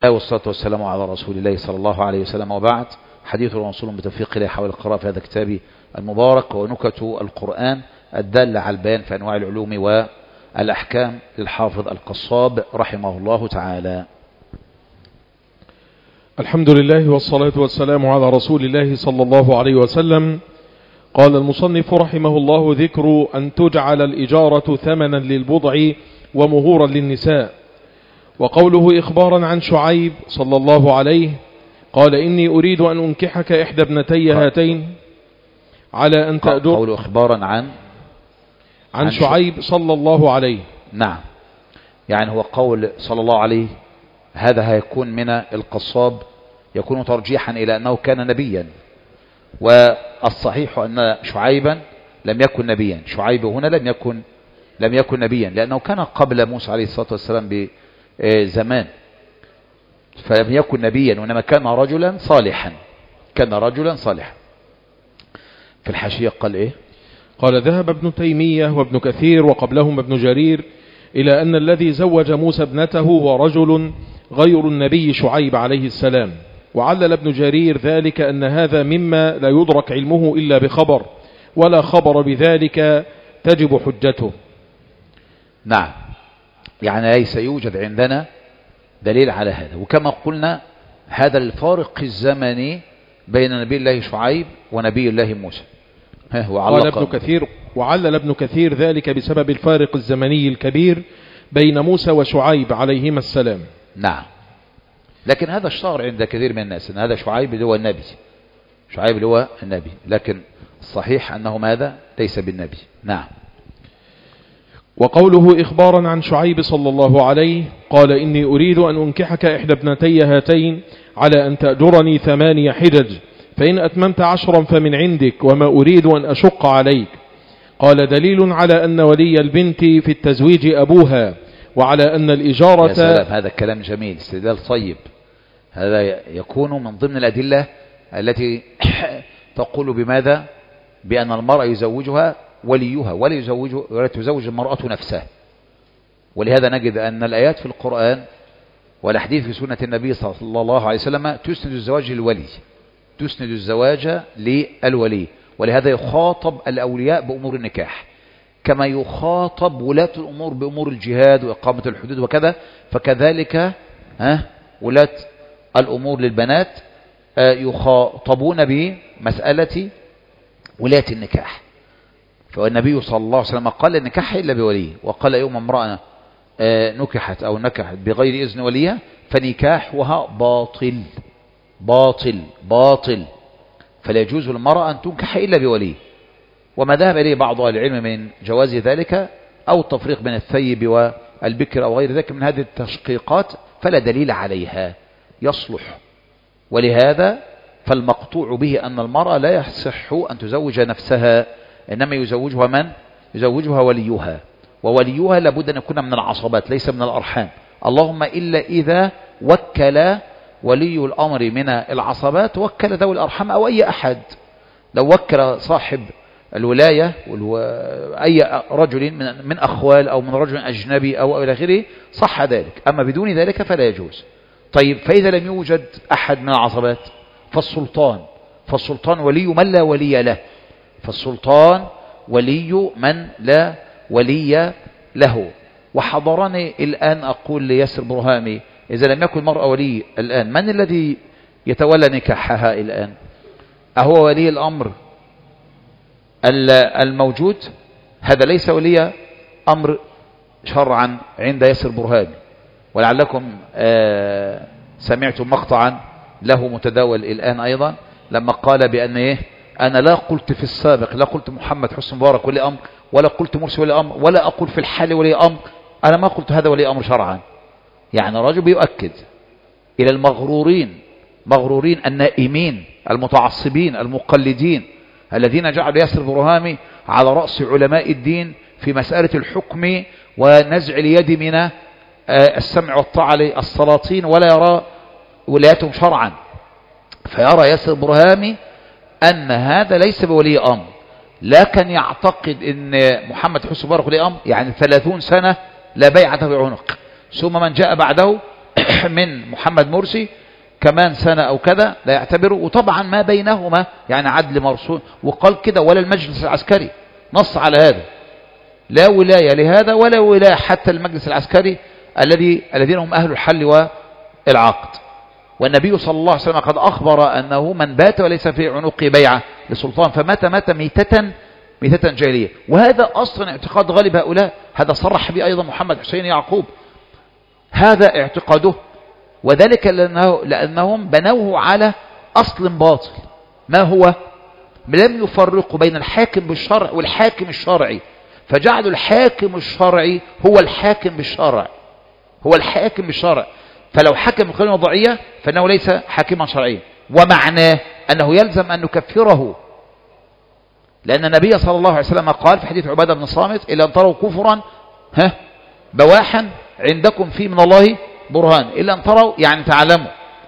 والصلاة والسلام على رسول الله صلى الله عليه وسلم، وبعد. حديث وموصول بتوفيق الله حول القراءة في هذا الكتاب المبارك، ونكت القرآن الدالة على البيان في أنواع العلوم والأحكام للحافظ القصاب رحمه الله تعالى. الحمد لله والصلاة والسلام على رسول الله صلى الله عليه وسلم. قال المصنف رحمه الله: ذكر أن تجعل الإجارة ثمنا للبضع ومهورا للنساء. وقوله إخبارا عن شعيب صلى الله عليه قال: إني أريد أن أنكحك إحدى ابنتي هاتين على أن تأجر. قوله إخبارا عن شعيب صلى الله عليه. نعم، يعني هو قول صلى الله عليه، هذا هيكون من القصاب، يكون ترجيحا إلى أنه كان نبيا، والصحيح أن شعيبا لم يكن نبيا. شعيب هنا لم يكن نبيا، لأنه كان قبل موسى عليه الصلاة والسلام بزمان، فلم يكن نبيا، وإنما كان رجلا صالحا. في الحاشية قال إيه؟ قال: ذهب ابن تيمية وابن كثير وقبلهم ابن جرير إلى أن الذي زوج موسى ابنته هو رجل غير النبي شعيب عليه السلام. وعلل ابن جرير ذلك أن هذا مما لا يدرك علمه إلا بخبر، ولا خبر بذلك تجب حجته. نعم، يعني ليس يوجد عندنا دليل على هذا. وكما قلنا، هذا الفارق الزمني بين نبي الله شعيب ونبي الله موسى. وعلل ابن كثير ذلك بسبب الفارق الزمني الكبير بين موسى وشعيب عليهما السلام. نعم، لكن هذا اشتهر عند كثير من الناس ان هذا شعيب اللي هو النبي، لكن الصحيح انه ماذا؟ ليس بالنبي. نعم. وقوله إخبارا عن شعيب صلى الله عليه قال: إني أريد أن أنكحك إحدى ابنتي هاتين على أن تأجرني 8 حجج، فإن أتممت 10 فمن عندك، وما أريد أن أشق عليك. قال: دليل على أن ولي البنت في التزويج أبوها، وعلى أن الإجارة. يا سلام، هذا الكلام جميل، استدلال طيب. هذا يكون من ضمن الأدلة التي تقول بماذا؟ بأن المرأة يزوجها وليها ولا تزوج المرأة نفسها. ولهذا نجد أن الآيات في القرآن والأحاديث في سنة النبي صلى الله عليه وسلم تسند الزواج للولي. ولهذا يخاطب الأولياء بأمور النكاح كما يخاطب ولاة الأمور بأمور الجهاد وإقامة الحدود وكذا، فكذلك ولاة الأمور للبنات يخاطبون بمسألة ولاة النكاح. فالنبي صلى الله عليه وسلم قال: النكاح إلا بولي، وقال: يوم امرأة نكحت بغير إذن وليها فنكاحها باطل، فلا يجوز للمرأة أن تنكح إلا بولي. وما ذهب إليه بعض أهل العلم من جواز ذلك أو التفريق بين الثيب والبكر أو غير ذلك من هذه التشقيقات فلا دليل عليها، يصلح. ولهذا فالمقطوع به أن المرأة لا يصح أن تزوج نفسها، إنما يزوجها من؟ يزوجها وليها، ووليها لابد أن يكون من العصبات ليس من الأرحام، اللهم إلا إذا وكل ولي الأمر من العصبات وكل ذوي الأرحام أو أي أحد. لو وكل صاحب الولاية أي رجل من أخوال أو من رجل أجنبي أو إلى آخره صح ذلك، أما بدون ذلك فلا يجوز. طيب، فإذا لم يوجد أحد من العصبات فالسلطان ولي من لا ولي له، له. وحضرني الآن أقول لياسر برهامي: إذا لم يكن المرأة ولي الآن، من الذي يتولى نكاحها الآن؟ أهو ولي الأمر الموجود؟ هذا ليس ولي أمر شرعا عند ياسر برهامي. ولعلكم سمعتم مقطعا له متداول الآن أيضا لما قال بأن أنا لا قلت في السابق، لا قلت محمد حسن مبارك ولي أمر، ولا قلت مرسي ولي أمر، ولا أقول في الحال ولي أمر، أنا ما قلت هذا ولي أمر شرعا. يعني رجل بيؤكد إلى المغرورين النائمين المتعصبين المقلدين الذين جعلوا ياسر برهامي على رأس علماء الدين في مسألة الحكم ونزع اليد من السمع والطاعة للسلاطين، ولا يرى ولايتهم شرعا. فيرى ياسر برهامي أن هذا ليس بولي أمر، لكن يعتقد أن محمد حسن مبارك ولي أمر، يعني 30 سنة لا بيعة في عنق، ثم من جاء بعده من محمد مرسي كمان سنة أو كذا لا يعتبره. وطبعا ما بينهما يعني عدل مرسول. وقال كده ولا المجلس العسكري نص على هذا، لا ولاية لهذا ولا ولاية حتى المجلس العسكري الذين هم أهل الحل والعقد. والنبي صلى الله عليه وسلم قد أخبر أنه من بات وليس في عنقه بيعة لسلطان فمات ميتة جاهلية. وهذا أصلا اعتقاد غالب هؤلاء، هذا صرح به أيضا محمد حسين يعقوب، هذا اعتقاده. وذلك لأنهم بنوه على أصل باطل. ما هو؟ لم يفرقوا بين الحاكم بالشرع والحاكم الشرعي، فجعلوا الحاكم الشرعي هو الحاكم بالشرع، هو الحاكم بالشرع. فلو حكم بقانون وضعية فإنه ليس حاكما شرعيا، ومعناه أنه يلزم أن نكفره، لأن النبي صلى الله عليه وسلم قال في حديث عبادة بن الصامت إلا أن تروا كفرا بواحا عندكم فيه من الله برهان، إلا أن تروا يعني تعلموا،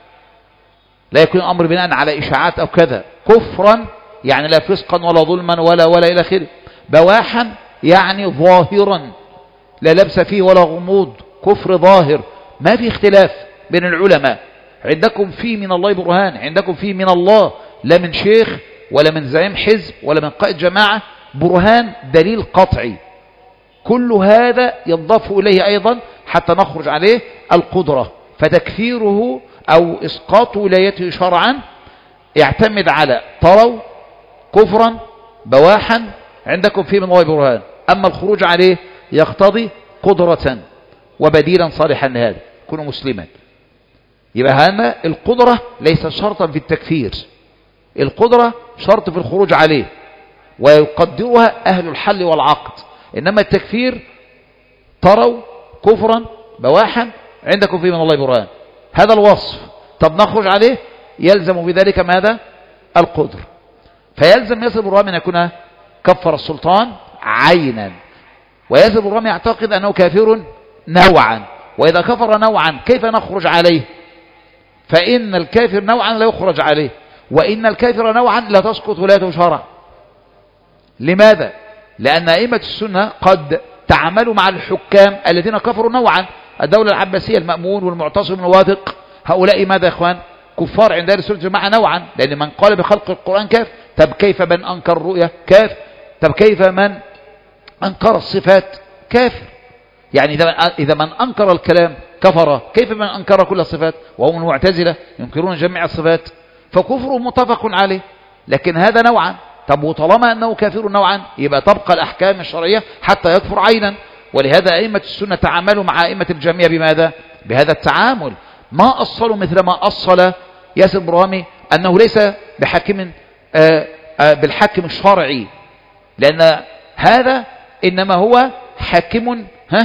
لا يكون الأمر بناء على إشاعات أو كذا. كفرا يعني لا فسقا ولا ظلما ولا إلى آخره. بواحا يعني ظاهرا لا لبس فيه ولا غموض، كفر ظاهر ما في اختلاف بين العلماء. عندكم فيه من الله برهان، عندكم فيه من الله، لا من شيخ ولا من زعيم حزب ولا من قائد جماعة، برهان دليل قطعي. كل هذا يضاف إليه أيضا حتى نخرج عليه القدرة. فتكفيره أو إسقاط ولايته شرعا يعتمد على تروا كفرا بواحا عندكم فيه من الله برهان. أما الخروج عليه يقتضي قدرة وبديلا صالحا لهذا، كونوا مسلما. يبقى هنا القدرة ليس شرطا في التكفير، القدرة شرط في الخروج عليه ويقدرها أهل الحل والعقد. إنما التكفير تروا كفرا بواحا عندكم فيه من الله برهان، هذا الوصف. طب نخرج عليه يلزم بذلك ماذا؟ القدر. فيلزم ياسر برهان أن يكون كفر السلطان عينا، وياسر برهان يعتقد أنه كافر نوعا. وإذا كفر نوعا كيف نخرج عليه؟ فإن الكافر نوعا لا يخرج عليه، وإن الكافر نوعا لا تسقط ولايته شرعا. لماذا؟ لأن أئمة السنة قد تعاملوا مع الحكام الذين كفروا نوعا. الدولة العباسية المأمون والمعتصم والواثق، هؤلاء ماذا يا إخوان؟ كفار عند أهل السنة والجماعة نوعا، لأن من قال بخلق القرآن كافر. طب كيف من أنكر الرؤية؟ كافر. طب كيف من أنكر الصفات؟ كافر. يعني إذا من أنكر الكلام كفر، كيف من أنكر كل الصفات؟ وهم المعتزلة ينكرون جميع الصفات، فكفره متفق عليه، لكن هذا نوعا. طب وطالما أنه كافر نوعا يبقى تبقى الأحكام الشرعية حتى يكفر عينا. ولهذا أئمة السنة تعاملوا مع أئمة الجميع بماذا؟ بهذا التعامل. ما أصلوا مثل ما أصل ياسر برهامي أنه ليس بحاكم بالحاكم الشرعي، لأن هذا إنما هو حاكم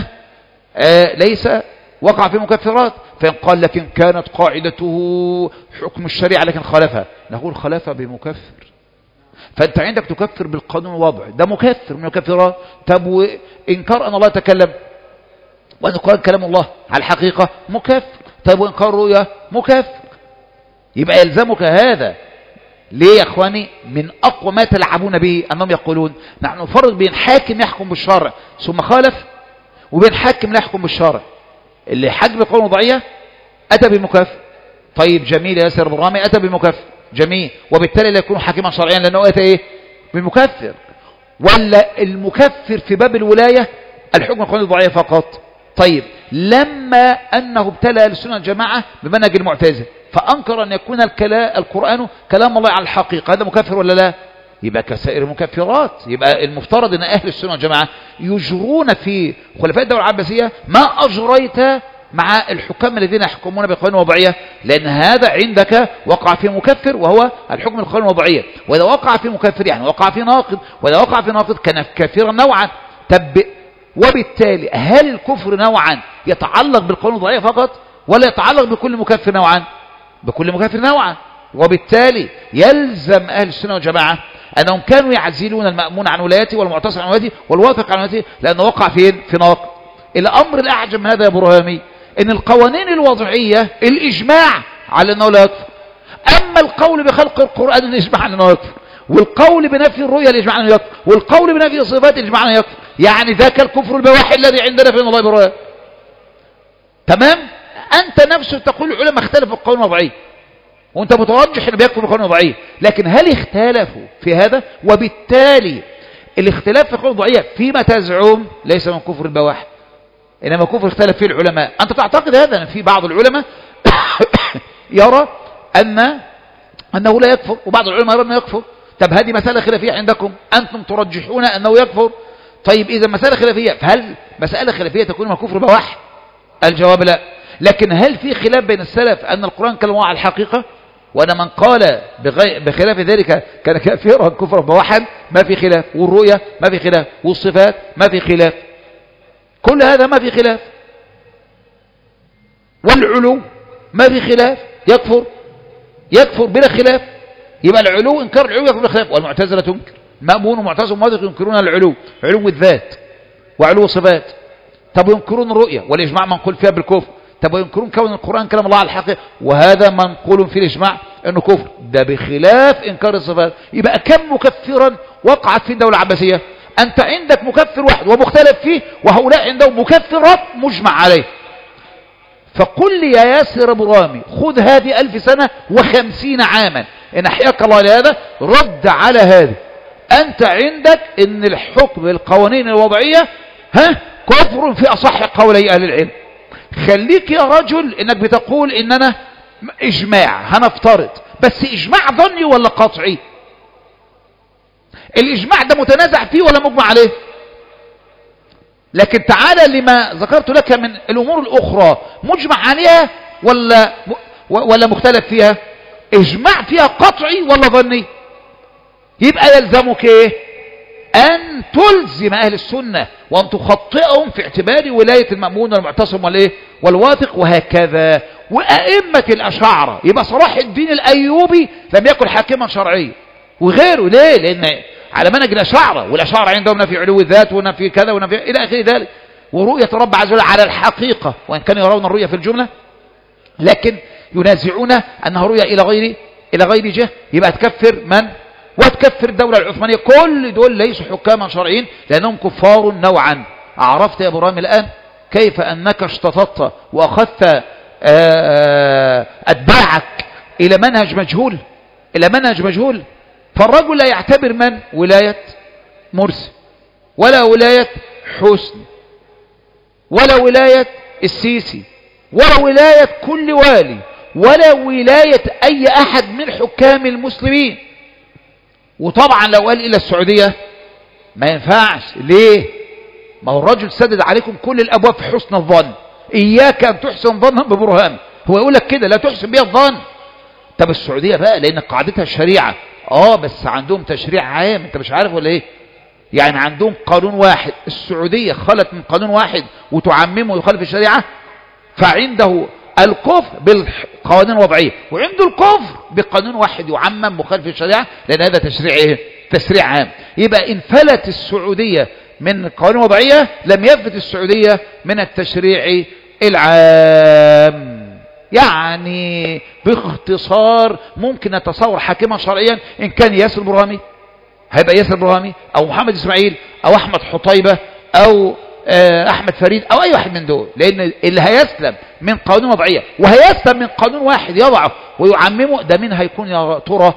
ليس وقع في مكفرات. فإن قال لكن كانت قاعدته حكم الشريعة لكن خالفها، نقول خالفها بمكفر. فأنت عندك تكفر بالقانون الوضعي، ده مكفر من المكفرات. طب وإنكار أن الله تكلم وأن قال كلام الله على الحقيقة مكفر. طيب وإنكار الرؤيا مكفر. يبقى يلزمك هذا. ليه يا أخواني؟ من أقوى ما تلعبون به أنهم يقولون نحن نفرق بين حاكم يحكم بالشرع ثم خالف وبين حاكم لا يحكم بالشرع. اللي حاكم بالقانون الوضعية أتى بمكفر. طيب جميل يا ياسر برهامي أتى بمكفر، جميل، وبالتالي لا يكون حاكما شرعيا لأنه أتى إيه؟ بمكفر. ولا المكفر في باب الولاية الحكم القانون الوضعية فقط. طيب لما أنه ابتلى السنة الجماعة بمنهج المعتزلة فأنكر أن يكون القرآن كلام الله على الحقيقة، هذا مكفر ولا لا؟ يبقى كسائر المكفرات. يبقى المفترض أن أهل السنة والجماعة يجرون في خلفاء الدولة العباسية ما أجريت مع الحكام الذين يحكمون بقوانين وضعية، لأن هذا عندك وقع في مكفر وهو الحكم القوانين الوضعية. وإذا وقع في مكفر يعني وقع في ناقض، وإذا وقع في ناقض كان كافرا نوعا. وبالتالي هل الكفر نوعا يتعلق بالقوانين الوضعية فقط ولا يتعلق بكل مكفر نوعا؟ بكل مكفر نوعا. وبالتالي يلزم أهل السنة والجماعة أنهم كانوا يعزلون المأمون عن ولايته والمعتصم عن ولايته والواثق عن ولايته، لأنه وقع فين؟ في ناقض. الأمر الأعجب من هذا يا برهامي إن القوانين الوضعية الإجماع على أنه لا يكفر، أما القول بخلق القرآن الإجماع على أنه يكفر، والقول بنفي الرؤية الإجماع على أنه يكفر، والقول بنفي الصفات الإجماع على أنه يكفر. يعني ذاك الكفر البواحي الذي عندنا في الله برهان. تمام؟ أنت نفسه تقول العلماء اختلفوا في القوانين الوضعية، وأنت مترجح أنه بيكفر بالقوانين الوضعية، لكن هل اختلفوا في هذا؟ وبالتالي الاختلاف في القوانين الوضعية فيما تزعم ليس من كفر البواح، إنما كفر اختلف فيه العلماء. أنت تعتقد هذا؟ أن في بعض العلماء يرى أنه لا يكفر، وبعض العلماء يرى أنه يكفر. طب هذه مسألة خلافية عندكم، أنتم ترجحون أنه يكفر. طيب إذا مسألة خلافية، فهل مسألة خلافية تكون من كفر بواح؟ الجواب لا. لكن هل في خلاف بين السلف أن القرآن كلام على الحقيقة، وأن من قال بخلاف ذلك كان كافرا كفرا بواحا؟ ما في خلاف. والرؤية ما في خلاف، والصفات ما في خلاف، كل هذا ما في خلاف. والعلو ما في خلاف، يكفر بلا خلاف. يبقى العلو، انكار العلو يكفر بلا خلاف. والمعتزلة تنكر، مأمون ومعتزل وموافق ينكرون العلو، علو الذات وعلو الصفات. طب ينكرون الرؤية والإجماع منقول فيها بالكفر. طب ينكرون كون القرآن كلام الله على الحقيقة، وهذا منقول في الإجماع أنه كفر، ده بخلاف إنكار الصفات. يبقى كم مكفرا وقعت في الدولة العباسية؟ أنت عندك مكفر واحد ومختلف فيه، وهؤلاء عندهم مكفرات مجمع عليه. فقل لي يا ياسر أبو رامي، خذ هذه 1000 سنة و50 عاما إن أحياك الله لهذا، رد على هذا. أنت عندك إن الحكم بالقوانين الوضعية كفر في أصح قولي أهل العلم. خليك يا رجل إنك بتقول إننا إجماع، هنفترض، بس إجماع ظني ولا قطعي؟ الإجماع ده متنازع فيه ولا مجمع عليه؟ لكن تعالى لما ذكرت لك من الأمور الأخرى، مجمع عليها ولا مختلف فيها؟ إجماع فيها قطعي ولا ظني؟ يبقى يلزمك إيه؟ أن تلزم أهل السنة وأن تخطئهم في اعتبار ولاية المأمون والمعتصم والواثق وهكذا. وأئمة الأشاعرة، يبقى صلاح الدين الأيوبي لم يكن حاكما شرعيا وغيره. ليه؟ لأن على منهج الأشاعرة، والأشاعرة عندهم نفي علو الذات ونفي كذا ونفي إلى آخر ذلك، ورؤية رب عز وجل على الحقيقة، وإن كانوا يرون الرؤية في الجملة لكن ينازعون أنها رؤية إلى غير جهة. يبقى تكفر من؟ وتكفر الدولة العثمانية. كل دول ليسوا حكاما شرعيين لأنهم كفار نوعا. عرفت يا أبو رامي الآن كيف أنك اشتططت وأخذت أتباعك إلى منهج مجهول؟ فالرجل لا يعتبر من؟ ولاية مرسي، ولا ولاية حسني، ولا ولاية السيسي، ولا ولاية كل والي، ولا ولاية أي أحد من حكام المسلمين. وطبعا لو قال إلى السعودية ما ينفعش. ليه؟ ما هو الرجل سدد عليكم كل الأبواب في حسن الظن، إياك أن تحسن ظنا ببرهان. هو يقول لك كده لا تحسن بها الظن. طب السعودية بقى لأن قاعدتها الشريعة، بس عندهم تشريع عام، انت مش عارف ولا ايه؟ يعني عندهم قانون واحد. السعودية خلت من قانون واحد وتعممه ويخالف الشريعة، فعنده الكفر بالقوانين الوضعية، وعنده الكفر بقانون واحد يعمم مخالف الشريعة، لأن هذا تشريع ايه؟ تشريع عام. يبقى إن فلت السعودية من القوانين الوضعية لم يفلت السعودية من التشريع العام. يعني باختصار ممكن نتصور حاكما شرعيا إن كان ياسر برهامي، هيبقى ياسر برهامي أو محمد إسماعيل أو أحمد حطيبة أو أحمد فريد أو أي واحد من دول، لأن اللي هيسلم من قانون وضعية وهيسلم من قانون واحد يضعه ويعممه، ده من هيكون يا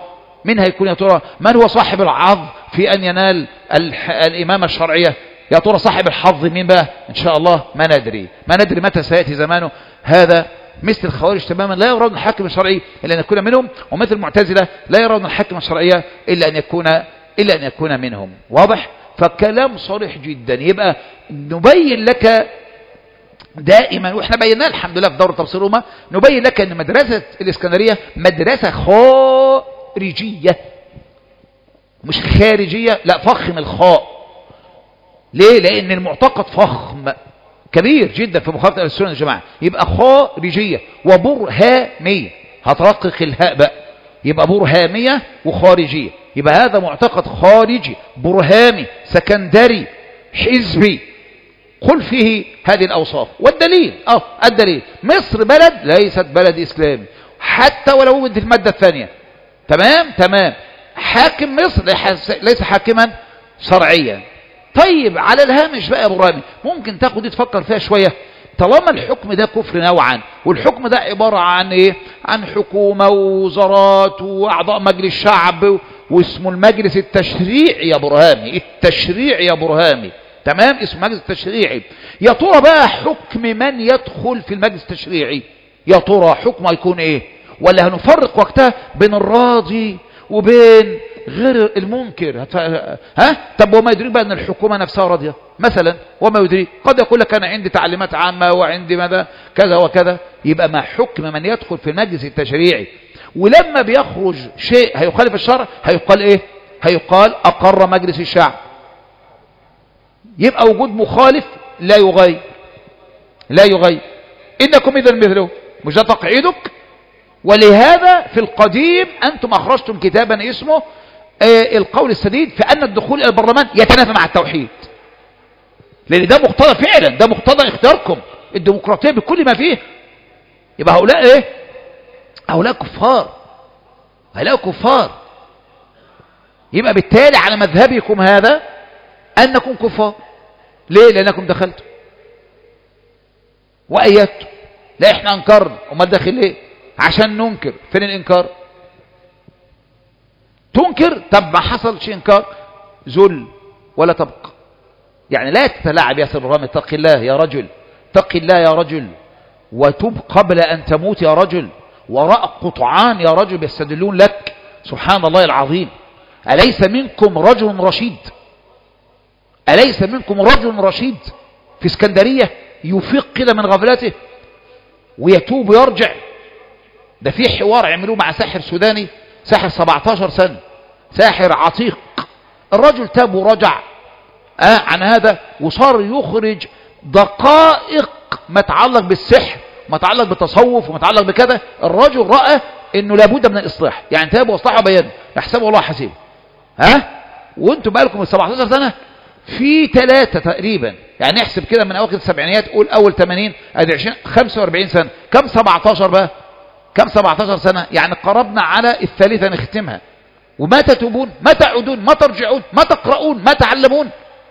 ترى من هو صاحب الحظ في أن ينال الإمامة الشرعية؟ يا ترى صاحب الحظ مين بقى؟ إن شاء الله ما ندري متى سيأتي زمانه. هذا مثل الخوارج تماما، لا يرون الحاكم الشرعي إلا أن يكون منهم، ومثل المعتزلة لا يرون الحاكم الشرعية إلا أن يكون منهم. واضح؟ فكلام صريح جدا. يبقى نبين لك دائما، واحنا بيناه الحمد لله في دورة تفسير الأمة، نبين لك أن مدرسة الإسكندرية مدرسة خارجية مش خارجية، لا، فخم الخاء. ليه؟ لأن المعتقد فخم كبير جدا في مخالفة أهل السنة والجماعة. يبقى خارجية وبرهامية، هترقق الهاء بقى، يبقى برهامية وخارجية. يبقى هذا معتقد خارجي برهامي سكندري حزبي، قل فيه هذه الأوصاف. والدليل الدليل مصر بلد ليست بلد إسلامي حتى ولو وجد المادة الثانية. تمام. حاكم مصر ليس حاكما شرعيا. طيب على الهامش بقى يا ابو رامي، ممكن تاخد دي تفكر فيها شوية. طالما الحكم ده كفر نوعا، والحكم ده عبارة عن ايه؟ عن حكومة ووزارات واعضاء مجلس شعب، واسمه المجلس التشريعي يا برهامي، التشريعي يا برهامي، تمام، اسمه مجلس التشريعي. يا ترى بقى حكم من يدخل في المجلس التشريعي؟ يا ترى حكمه هيكون ايه؟ ولا هنفرق وقتها بين الراضي وبين غير المنكر؟ ها؟ طب وما يدريك بقى ان الحكومة نفسها راضية مثلا؟ وما يدريك قد يقول لك انا عندي تعليمات عامة وعندي ماذا كذا وكذا. يبقى ما حكم من يدخل في المجلس التشريعي؟ ولما بيخرج شيء هيخالف الشرع هيقال ايه؟ هيقال اقر مجلس الشعب. يبقى وجود مخالف لا يغير، لا يغير. انكم اذا مثله، مش ده تقعيدك؟ ولهذا في القديم انتم اخرجتم كتابا اسمه القول السديد في ان الدخول الى البرلمان يتنافى مع التوحيد، لان ده مقتضى فعلا، ده مقتضى اختياركم الديمقراطيه بكل ما فيه. يبقى هؤلاء ايه؟ هؤلاء كفار، هؤلاء كفار. يبقى بالتالي على مذهبكم هذا انكم كفار. ليه؟ لانكم دخلتم وايدتم. لا احنا انكرنا، امال داخل ليه؟ عشان ننكر. فين الانكار؟ تنكر، طب ما حصلش انكار، ذل ولا تبقى. يعني لا تتلاعب يا سيد، اتق الله يا رجل، اتق الله يا رجل، وتب قبل ان تموت يا رجل. وراء قطعان يا رجل يستدلون لك، سبحان الله العظيم. أليس منكم رجل رشيد؟ أليس منكم رجل رشيد في اسكندرية يفيق كده من غفلته ويتوب ويرجع؟ ده في حوار عملوه مع ساحر سوداني، ساحر 17 سنة، ساحر عتيق. الرجل تاب ورجع عن هذا، وصار يخرج دقائق ما يتعلق بالسحر، ما يتعلق بالتصوف، وما يتعلق بكذا. الرجل رأى انه لابد من الاصلاح، يعني تاب واصلاح وبيان، يحسبه الله حسيبه. وانتم بقالكم 17 سنة في 3 تقريبا، يعني نحسب كده من اواخر السبعينيات، قول اول 80 ادي 20 45 سنة، كم 17 بقى؟ كم 17 سنة؟ يعني قربنا على الثالثة نختمها. وما تتوبون؟ ما تعودون؟ ما ترجعون؟ ما تقرؤون؟ ما تعلمون؟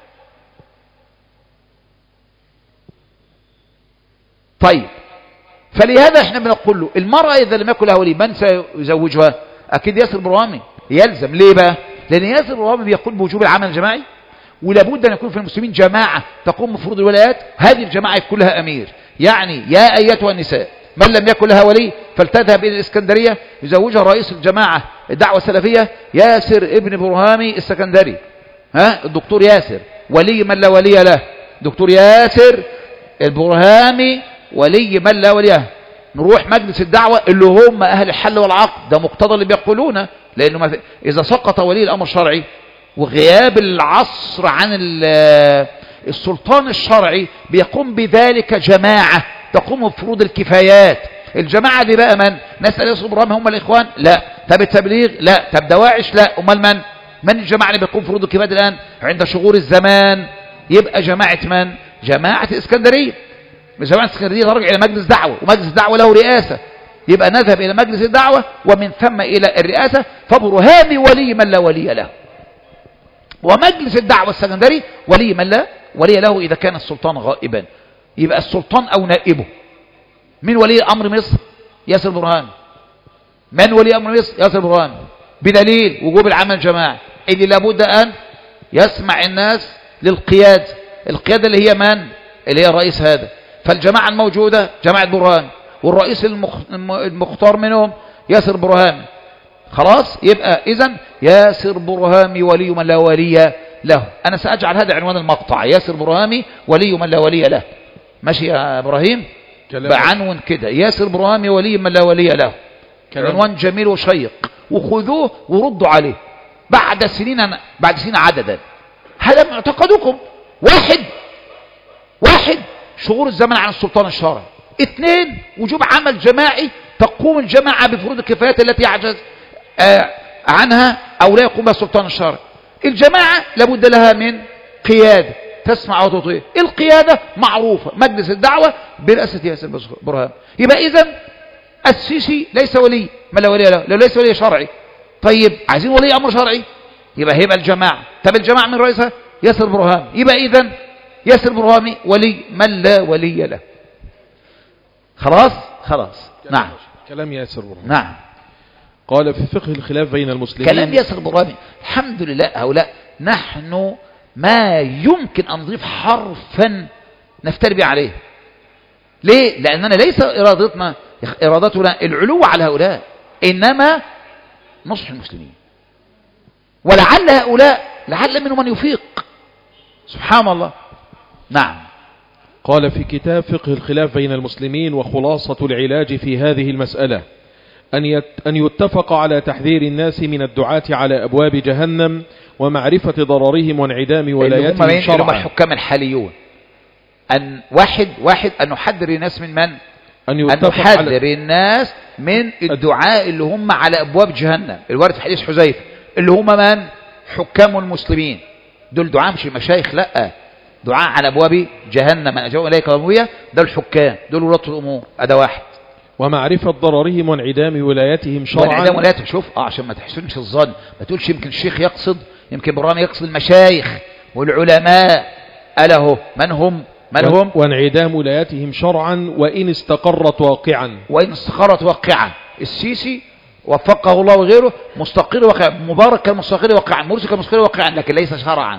طيب، فلهذا احنا بنقول له المرأة اذا لم يكن لها ولي من سيزوجها؟ اكيد ياسر برهامي يلزم. ليه بقى؟ لان ياسر برهامي بيقول بوجوب العمل الجماعي، ولابد ان يكون في المسلمين جماعة تقوم بفروض الولايات. هذه الجماعة يكون لها امير. يعني يا ايتها النساء من لم يكن لها ولي فلتذهب الى الاسكندرية يزوجها رئيس الجماعة الدعوة السلفية ياسر ابن برهامي السكندري، الدكتور ياسر، ولي من لا ولي له. دكتور ياسر البرهامي ولي من لا ولي له. نروح مجلس الدعوة اللي هم اهل الحل والعقد، ده مقتضى اللي بيقولونه، لانه اذا سقط ولي الامر الشرعي وغياب العصر عن السلطان الشرعي بيقوم بذلك جماعة تقوم بفروض الكفايات. الجماعة دي بقى من؟ نسأل ياسر برهامي هم الإخوان؟ لا. طب التبليغ؟ لا. طب دواعش؟ لا. أمال من الجماعة اللي بيقوم بفروض الكفايات الآن عند شغور الزمان؟ يبقى جماعة من؟ جماعة الإسكندرية. جماعة الإسكندرية ترجع إلى مجلس دعوة، ومجلس الدعوة له رئاسة، يبقى نذهب إلى مجلس الدعوة ومن ثم إلى الرئاسة. فبرهامي ولي من لا ولي له، ومجلس الدعوة السكندري ولي من لا ولي له إذا كان السلطان غائبا. يبقى السلطان أو نائبه. من ولي أمر مصر؟ ياسر برهامي. من ولي أمر مصر؟ ياسر برهامي، بدليل وجوب العمل الجماعي اللي لابد أن يسمع الناس للقيادة. القيادة اللي هي من؟ اللي هي الرئيس هذا. فالجماعة الموجودة جماعة برهامي، والرئيس المختار منهم ياسر برهامي. خلاص، يبقى إذن ياسر برهامي ولي من لا ولي له. أنا سأجعل هذا عنوان المقطع، ياسر برهامي ولي من لا ولي له. ماشي يا إبراهيم؟ بعنون كده، ياسر برهامي ولي من لا ولي له. عنوان جميل وشيق، وخذوه وردوا عليه بعد سنين عددا. هذا معتقدكم. واحد شغور الزمن عن السلطان الشرعي. 2 وجوب عمل جماعي تقوم الجماعة بفروض الكفايات التي يعجز عنها أو لا يقوم بها السلطان الشرعي. الجماعة لابد لها من قيادة تسمع وتطيع. القيادة معروفة، مجلس الدعوة برئاسة ياسر برهامي. يبقى إذن السيسي ليس ولي ما لا ولي له، ليس ولي شرعي. طيب عايزين ولي أمر شرعي، يبقى الجماعة. طب الجماعة من رئيسها ياسر برهامي، يبقى إذن ياسر برهامي ولي من لا ولي له. خلاص. نعم. كلام ياسر برهامي. نعم. قال في فقه الخلاف بين المسلمين. كلام ياسر برهامي. الحمد لله هؤلاء نحن ما يمكن أن نضيف حرفا نفتري به عليه. ليه؟ لأننا ليس إرادتنا العلو على هؤلاء، إنما نصح المسلمين، ولعل هؤلاء لعل منهم من يفيق. سبحان الله. نعم. قال في كتاب فقه الخلاف بين المسلمين وخلاصة العلاج في هذه المسألة أن يتفق على تحذير الناس من الدعاة على أبواب جهنم ومعرفة ضررهم وانعدام ولايتهم شرعا. هم الحكام الحاليون. أن واحد أن نحذر الناس من من؟ أن نحذر الناس من الدعاء اللي هم على أبواب جهنم، الوارد في حديث حذيفة، اللي هم من؟ حكام المسلمين. دول دعاء مش المشايخ، لا، دعاء على أبواب جهنم من أجابوا إليك ربوية، ده الحكام، دول ولاة الأمور. أدا واحد. ومعرفة ضررهم وانعدام ولايتهم شرعا. وانعدام ولايتهم، شوف عشان ما تحسنش الظن، ما تقولش يمكن الشيخ يقصد، يمكن برهامي يقصد المشايخ والعلماء. أله من هم؟ وانعدام ولايتهم شرعا وإن استقرت واقعا. السيسي وفقه الله وغيره مستقر واقعا، مبارك كان مستقر واقعا، مرسي كان مستقر واقعا، لكن ليس شرعا.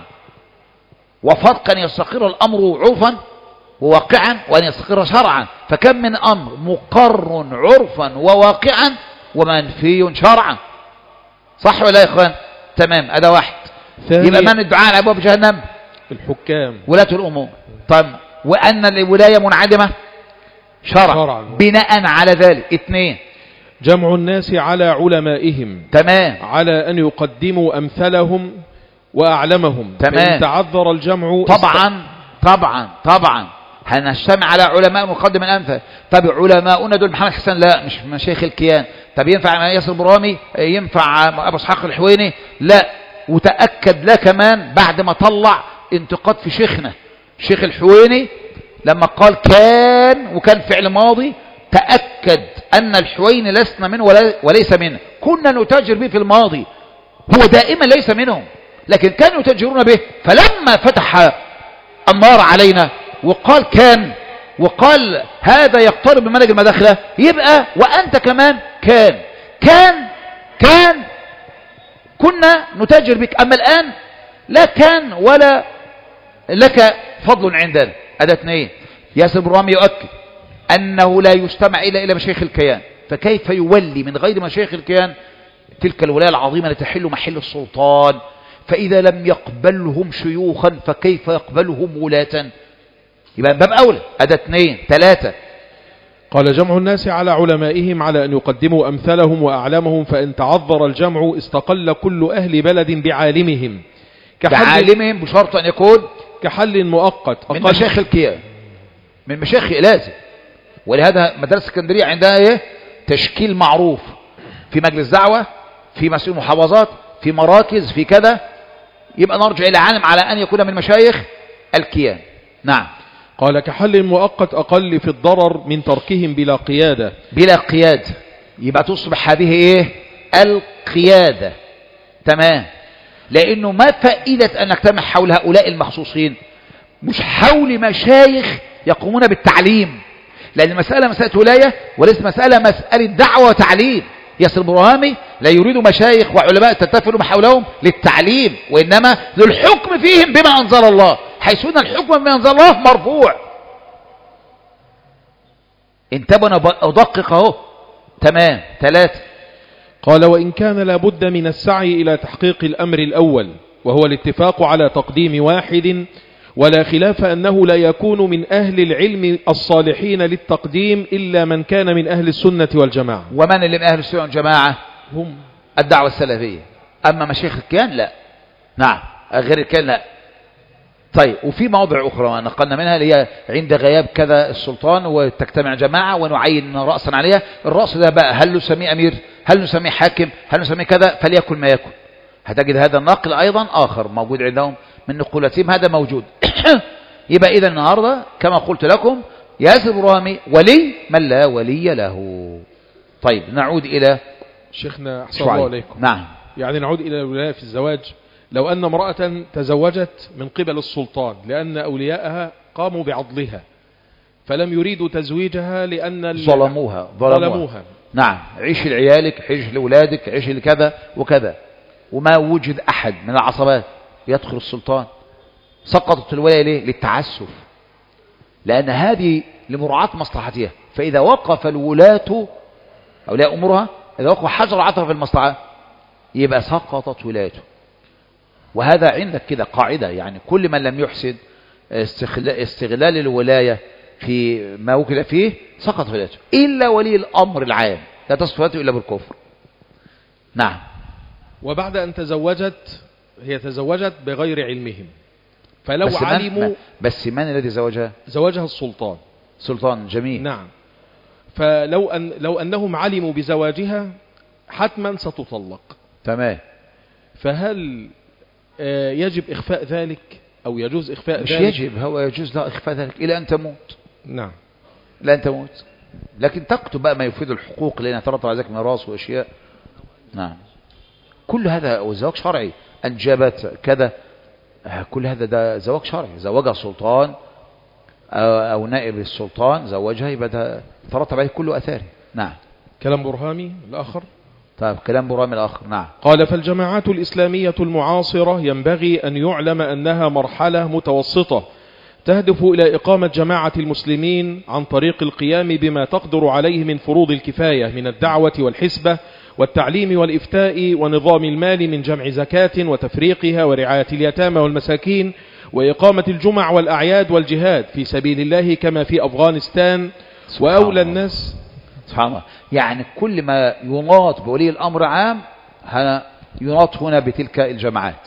وفرق أن يستقر الأمر عرفا وواقعا وأن يستقر شرعا. فكم من أمر مقر عرفا وواقعا ومنفي شرعا. صح ولا يا إخوان؟ تمام. هذا واحد. يبقى من الدعاء على أبواب جهنم؟ الحكام، ولاة الأمور. طيب، وأن الولاية منعدمة شرعا بناء على ذلك. 2، جمع الناس على علمائهم. تمام. على أن يقدموا أمثلهم وأعلمهم. تمام. فإن تعذر الجمع طبعا هنجتمع على علماء مقدم الأمثل. طب علماؤنا دول محمد حسن؟ لا، مش مشايخ الكيان. طب ينفع ياسر برهامي؟ ينفع أبو اسحاق الحويني؟ لا. وتأكد لا كمان بعد ما طلع انتقاد في شيخنا شيخ الحويني لما قال كان وكان فعل ماضي، تأكد أن الحويني لسنا منه وليس منه. كنا نتاجر به في الماضي، هو دائما ليس منهم، لكن كانوا يتاجرون به. فلما فتح النار علينا وقال كان، وقال هذا يقترب من منهج المداخلة، يبقى وأنت كمان كان كنا نتاجر بك. أما الآن لا كان ولا لك فضل عندنا. هذا 2. ياسر برهامي يؤكد أنه لا يستمع إلى مشايخ الكيان، فكيف يولي من غير مشايخ الكيان تلك الولاية العظيمة التي تحل محل السلطان؟ فإذا لم يقبلهم شيوخا فكيف يقبلهم ولاة؟ يبقى باب أولى. هذا 2. 3، قال جمع الناس على علمائهم على أن يقدموا أمثلهم وأعلامهم. فإن تعذر الجمع استقل كل أهل بلد بعالمهم بشرط أن يكون كحل مؤقت من مشايخ الكيان، من مشايخ لازم. ولهذا مدرسة اسكندرية عندها تشكيل معروف في مجلس دعوة، في مسؤول محافظات، في مراكز، في كذا. يبقى نرجع إلى عالم على أن يكون من مشايخ الكيان. نعم. قال كحل مؤقت أقل في الضرر من تركهم بلا قيادة. يبقى تصبح هذه القيادة. تمام. لأنه ما فائدة أن نجتمع حول هؤلاء المخصوصين، مش حول مشايخ يقومون بالتعليم، لأن المسألة مسألة ولاية وليس مسألة دعوة وتعليم. ياسر برهامي لا يريد مشايخ وعلماء تتفلوا حولهم للتعليم، وإنما للحكم فيهم بما أنزل الله، حيث أن الحكم بما أنزل الله مرفوع. انتبهنا أدقق اهو. تمام. 3، قال وإن كان لابد من السعي إلى تحقيق الأمر الأول وهو الاتفاق على تقديم واحد، ولا خلاف أنه لا يكون من أهل العلم الصالحين للتقديم إلا من كان من أهل السنة والجماعة. ومن اللي من أهل السنة والجماعة؟ هم الدعوة السلفية. أما مشايخ الكيان لا. نعم. غير الكيان لا. طيب، وفي مواضع أخرى نقلنا منها اللي هي عند غياب كذا السلطان وتجتمع جماعة ونعين رأسا عليها. الرأس ده بقى هل نسميه أمير، هل نسميه حاكم، هل نسميه كذا، فليكن ما يكن. هتجد هذا النقل أيضا آخر موجود عندهم من نقولتهم، هذا موجود. يبقى إذا النهاردة كما قلت لكم ياسر برهامي ولي من لا ولي له. طيب، نعود إلى شيخنا أحسن الله عليكم. نعم. يعني نعود إلى الولاية في الزواج. لو أن امرأة تزوجت من قبل السلطان لأن أولياءها قاموا بعضلها، فلم يريدوا تزويجها لأن ظلموها. نعم، عيش لعيالك، عيش لأولادك، عيش لكذا وكذا، وما وجد أحد من العصبات يدخل السلطان. سقطت الولاية ليه؟ للتعسف، لأن هذه لمراعاة مصلحتها. فإذا وقف الولاة أولياء أمورها، إذا وقف حجر عثرة في المصلحة، يبقى سقطت ولايته. وهذا عندك كده قاعدة، يعني كل من لم يحسن استغلال الولاية في ما وكل فيه سقط ولايته، إلا ولي الأمر العام لا تسقط ولايته إلا بالكفر. نعم. وبعد أن هي تزوجت بغير علمهم، فلو علموا. بس من الذي زوجها؟ زوجها السلطان. سلطان، جميل. نعم. لو أنهم علموا بزواجها حتما ستطلق. تمام. فهل يجب إخفاء ذلك أو يجوز إخفاء مش ذلك؟ مش يجب، هو يجوز لا إخفاء ذلك إلى أن تموت. نعم. لا أن تموت، لكن تكتب بقى ما يفيد الحقوق، لأنها ترتب على ذلك ميراث وأشياء. نعم. كل هذا وزواج شرعي، أنجبت كذا، كل هذا ده زواج شرعي. زوجها السلطان أو نائب السلطان زوجها، يبقى ترتب عليه كل أثاره. نعم. كلام برهامي الآخر. طيب، كلام برهامي الآخر. نعم. قال: فالجماعات الإسلامية المعاصرة ينبغي أن يعلم أنها مرحلة متوسطة تهدف إلى إقامة جماعة المسلمين عن طريق القيام بما تقدر عليه من فروض الكفاية من الدعوة والحسبة والتعليم والإفتاء ونظام المال من جمع زكاة وتفريقها ورعاية اليتامى والمساكين وإقامة الجمع والأعياد والجهاد في سبيل الله كما في أفغانستان. وأولى الناس سبحان الله، يعني كل ما يناط بولي الأمر عام يناط هنا بتلك الجماعات.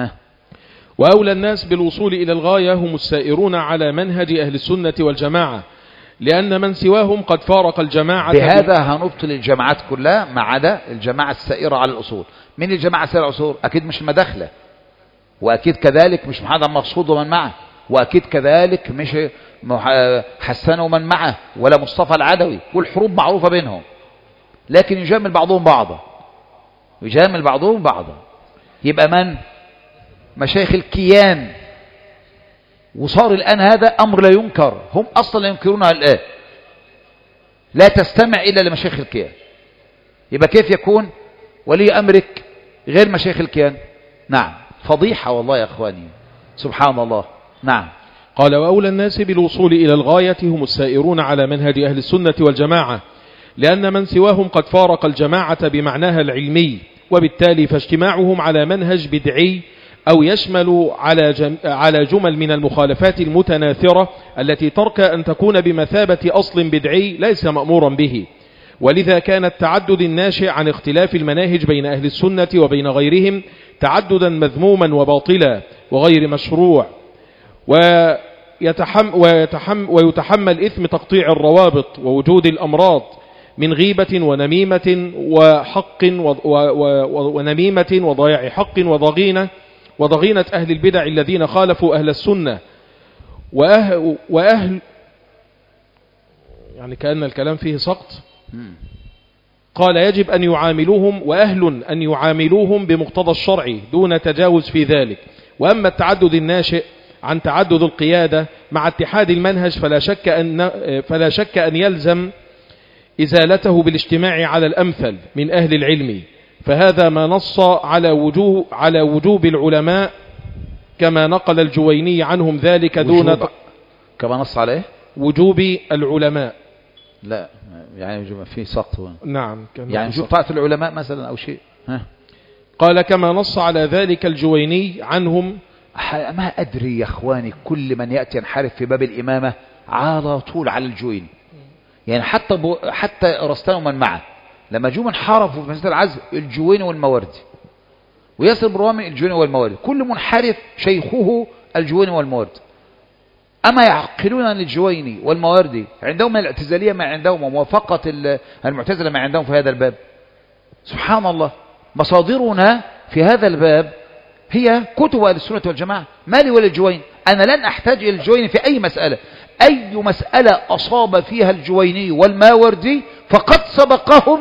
وأولى الناس بالوصول إلى الغاية هم السائرون على منهج أهل السنة والجماعة، لأن من سواهم قد فارق الجماعة. بهذا هنبطل الجماعات كلها ما عدا الجماعة السائرة على الأصول. من الجماعة السائرة على الأصول؟ أكيد مش المداخلة، وأكيد كذلك مش محمد مقصود ومن معه، وأكيد كذلك مش حسان ومن معه، ولا مصطفى العدوي، والحروب معروفة بينهم، لكن يجامل بعضهم بعضا. يبقى من؟ مشايخ الكيان. وصار الآن هذا أمر لا ينكر، هم أصلا لا ينكرونها الآن، لا تستمع إلا لمشايخ الكيان. يبقى كيف يكون ولي أمرك غير مشايخ الكيان؟ نعم، فضيحة والله يا أخواني، سبحان الله. نعم. قال: وأولى الناس بالوصول إلى الغاية هم السائرون على منهج أهل السنة والجماعة، لأن من سواهم قد فارق الجماعة بمعناها العلمي، وبالتالي فاجتماعهم على منهج بدعي أو يشمل على جمل من المخالفات المتناثرة التي ترك أن تكون بمثابة أصل بدعي ليس مأمورا به. ولذا كان التعدد الناشئ عن اختلاف المناهج بين أهل السنة وبين غيرهم تعددا مذموما وباطلا وغير مشروع، ويتحمل إثم تقطيع الروابط ووجود الأمراض من غيبة ونميمة وضياع حق وضغينة أهل البدع الذين خالفوا أهل السنة وأهل يعني كأن الكلام فيه سقط. قال: يجب أن يعاملوهم وأهل أن يعاملوهم بمقتضى الشرع دون تجاوز في ذلك. وأما التعدد الناشئ عن تعدد القيادة مع اتحاد المنهج فلا شك أن يلزم إزالته بالاجتماع على الأمثل من أهل العلم، فهذا ما نص على وجوب العلماء كما نقل الجويني عنهم ذلك دون كما نص عليه وجوب العلماء. لا يعني في سقط. نعم، يعني وجوب طاعة العلماء مثلا أو شيء. قال: كما نص على ذلك الجويني عنهم. ما أدري يا أخواني، كل من يأتي ينحرف في باب الإمامة على طول على الجويني. يعني حتى رستان ومن معه لما جوا انحرفوا في مسألة العزل، الجويني والموردي، وياسر برامي الجويني والموردي، كل منحرف شيخه الجويني والموردي. أما يعقلون أن الجويني والموردي عندهم الاعتزالية ما عندهم، وموافقة المعتزلة ما عندهم في هذا الباب؟ سبحان الله. مصادرنا في هذا الباب هي كتب أهل السنة والجماعة. مالي ولا الجويني، أنا لن أحتاج إلى الجويني في أي مسألة. أي مسألة أصاب فيها الجويني والماوردي فقد سبقهم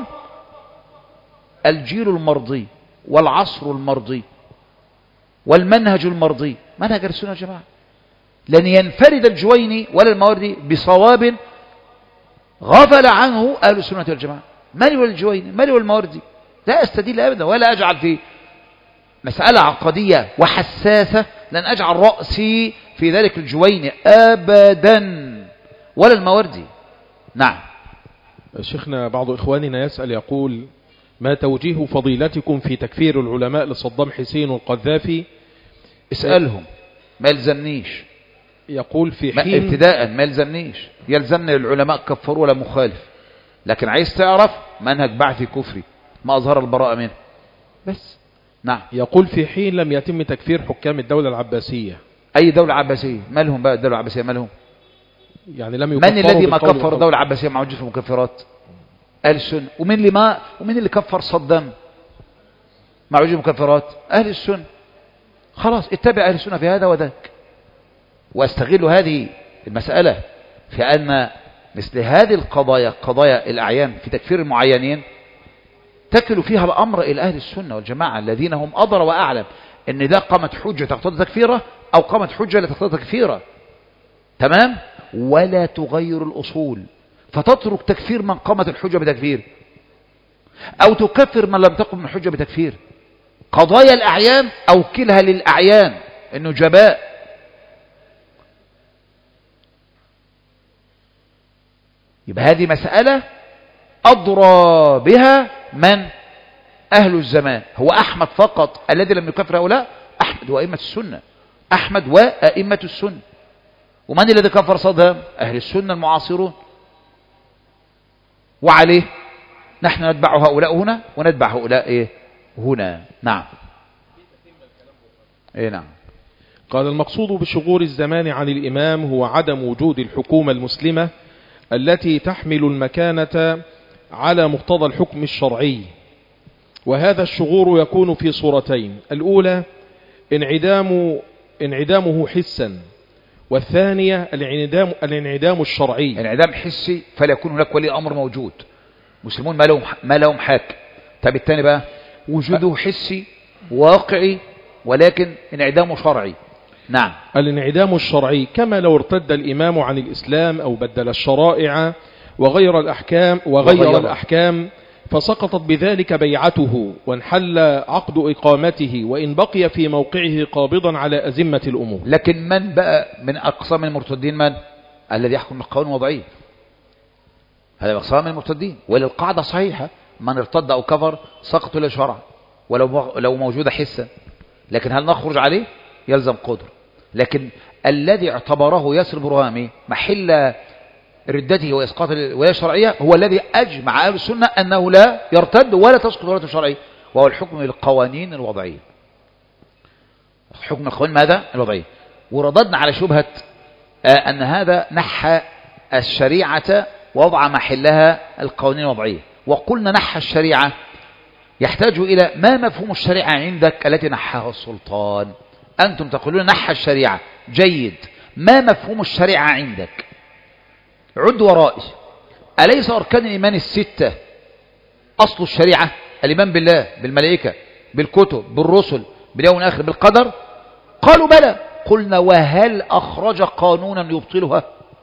الجيل المرضي والعصر المرضي والمنهج المرضي، منهج السنة والجماعة. لن ينفرد الجويني ولا الماوردي بصواب غفل عنه أهل السنة والجماعة. مالي والجويني مالي والماوردي، لا أستدل أبدا ولا أجعل في مسألة عقدية وحساسة لن أجعل رأسي في ذلك الجويني أبدا ولا الماوردي. نعم. شيخنا بعض إخواننا يسأل يقول: ما توجيه فضيلتكم في تكفير العلماء لصدام حسين والقذافي؟ اسألهم، ما يلزمنيش. يقول في حين ابتداء ما يلزمنيش، يلزمني العلماء كفروا ولا مخالف، لكن عايز تعرف منهج بعثي كفري ما أظهر البراءة منه بس. نعم. يقول في حين لم يتم تكفير حكام الدولة العباسية. أي دولة عباسية؟ مالهم بقى الدولة العباسية مالهم؟ يعني لم من الذي ما كفر الدولة العباسية مع وجود في المكفرات؟ أهل السنة. ومن اللي كفر صدام مع وجود المكفرات؟ أهل السنة. خلاص اتبع أهل السنة في هذا وذاك. واستغل هذه المسألة في أن مثل هذه القضايا، قضايا الأعيان في تكفير المعينين، تكل فيها الأمر إلى أهل السنة والجماعة الذين هم أدرى وأعلم أن ده قامت حجة تقتضي تكفيره أو قامت حجة لا تقتضي تكفيره. تمام؟ ولا تغير الأصول فتترك تكفير من قامت الحجة بتكفير، أو تكفر من لم تقم الحجة بتكفير. قضايا الأعيان أوكلها للأعيان النجباء. يبقى هذه مسألة أدرى بها من أهل الزمان. هو أحمد فقط الذي لم يكفر هؤلاء؟ أحمد وأئمة السنة، أحمد وأئمة السنة. ومن الذي كفر صدام؟ أهل السنة المعاصرون. وعليه نحن نتبع هؤلاء هنا ونتبع هؤلاء إيه هنا. نعم. إيه نعم. قال: المقصود بشغور الزمان عن الإمام هو عدم وجود الحكومة المسلمة التي تحمل المكانة على مقتضى الحكم الشرعي، وهذا الشغور يكون في صورتين: الأولى انعدامه حسا، والثانية الانعدام الشرعي. انعدام حسي فلا يكون هناك ولي أمر موجود، مسلمون ما لهم حاكم. طب الثاني بقى وجوده حسي واقعي ولكن انعدامه شرعي. نعم. الانعدام الشرعي كما لو ارتد الإمام عن الإسلام أو بدل الشرائع وغير الأحكام فسقطت بذلك بيعته وانحل عقد إقامته، وإن بقي في موقعه قابضا على أزمة الأمور. لكن من بقى من أقسام المرتدين؟ من الذي يحكم القانون الوضعي؟ هذا أقسام المرتدين. وللقاعدة صحيحة: من ارتد أو كفر سقط له شرعا ولو موجودة حسا. لكن هل نخرج عليه؟ يلزم قدر. لكن الذي اعتبره ياسر برهامي محل ردته وإسقاط الولاية الشرعية هو الذي أجمع أهل السنة أنه لا يرتد ولا تسقط الولاية الشرعية، وهو الحكم بالقوانين الوضعية. حكم القوانين ماذا؟ الوضعية. ورددنا على شبهة أن هذا نحى الشريعة ووضع محلها القوانين الوضعية. وقلنا نحى الشريعة يحتاج إلى ما مفهوم الشريعة عندك التي نحاها السلطان. أنتم تقولون نحى الشريعة، جيد، ما مفهوم الشريعة عندك؟ عد ورائي. أليس أركان الإيمان الستة أصل الشريعة؟ الإيمان بالله، بالملائكة، بالكتب، بالرسل، باليوم الآخر، بالقدر. قالوا بلى. قلنا وهل أخرج قانونا يبطلها؟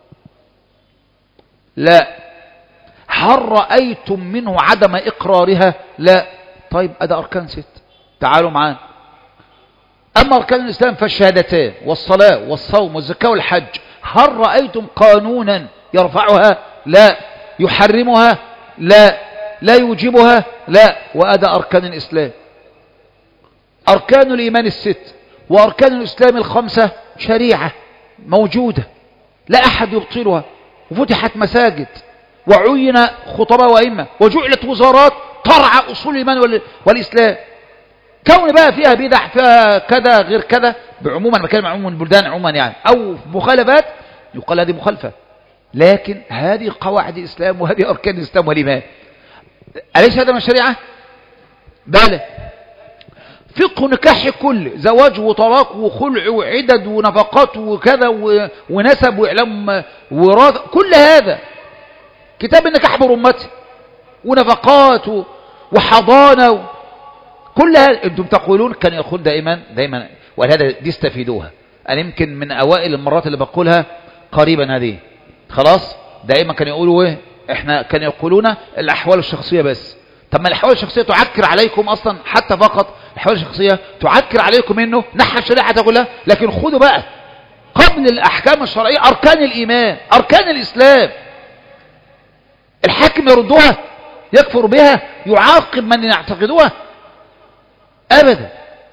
لا. هل رأيتم منه عدم إقرارها؟ لا. طيب أدى أركان ست، تعالوا معانا. أما أركان الإسلام فالشهادتين والصلاة والصوم والزكاة والحج، هل رأيتم قانونا يرفعها؟ لا. يحرمها؟ لا. لا يوجبها؟ لا. وأدى أركان الإسلام. أركان الإيمان الست وأركان الإسلام الخمسة شريعة موجودة لا أحد يبطلها، وفتحت مساجد وعين خطباء وأئمة وجعلت وزارات ترعى أصول الإيمان والإسلام. كون بقى فيها بدع فيها كذا غير كذا، بعموما بكلمة عموما البلدان عموما يعني، أو مخالفات، يقال هذه مخالفة. لكن هذه قواعد الإسلام وهذه أركان الإسلام والإيمان. أليس هذا من الشريعة؟ بلى. فقه نكاح كل زواج وطلاق وخلع وعدد ونفقات وكذا ونسب وإعلام وراثة، كل هذا كتاب النكاح برمته ونفقات وحضانة كل هذا. انتم تقولون كان يقول دائما ولهذا دي استفيدوها، أنا يمكن من أوائل المرات اللي بقولها قريبا هذه. خلاص دائما كانوا يقولوا إيه؟ إحنا كانوا يقولون الأحوال الشخصية بس. طب ما الأحوال الشخصية تعكر عليكم أصلا، حتى فقط الأحوال الشخصية تعكر عليكم إنه نحى الشريعة كلها. لكن خذوا بقى قبل الأحكام الشرعية أركان الإيمان، أركان الإسلام. الحاكم يردها، يكفر بها، يعاقب من يعتقدوها؟ أبدا.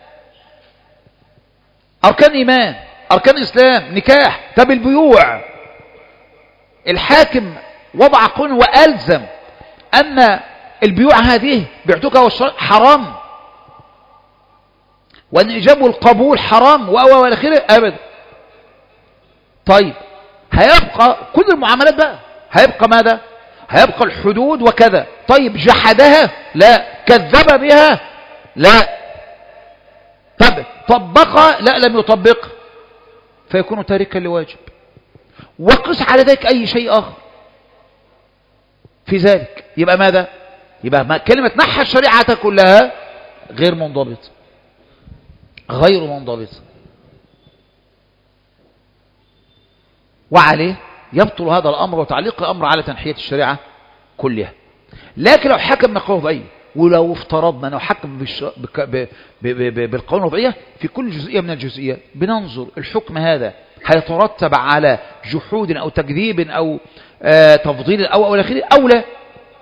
أركان إيمان، أركان إسلام، نكاح. طب البيوع، الحاكم وضع قانون وألزم أن البيوع هذه بيعتقها حرام، وأن الإجابة والقبول حرام وإلى آخره. أبدا. طيب هيبقى كل المعاملات بقى، هيبقى ماذا؟ هيبقى الحدود وكذا. طيب جحدها؟ لا. كذب بها؟ لا. طب طبقها؟ لا لم يطبقها، فيكون تاركا لواجب. وقس على ذلك أي شيء آخر في ذلك، يبقى ماذا؟ يبقى كلمة نحى الشريعة كلها غير منضبط، غير منضبط. وعليه يبطل هذا الأمر وتعليق الأمر على تنحية الشريعة كلها. لكن لو حكم بقانون وضعية، ولو افترضنا أنه حكم بالقانون الوضعية في كل جزئية من الجزئيات، بننظر الحكم هذا هيترتب على جحود أو تكذيب أو تفضيل أو إلى آخره أو لا،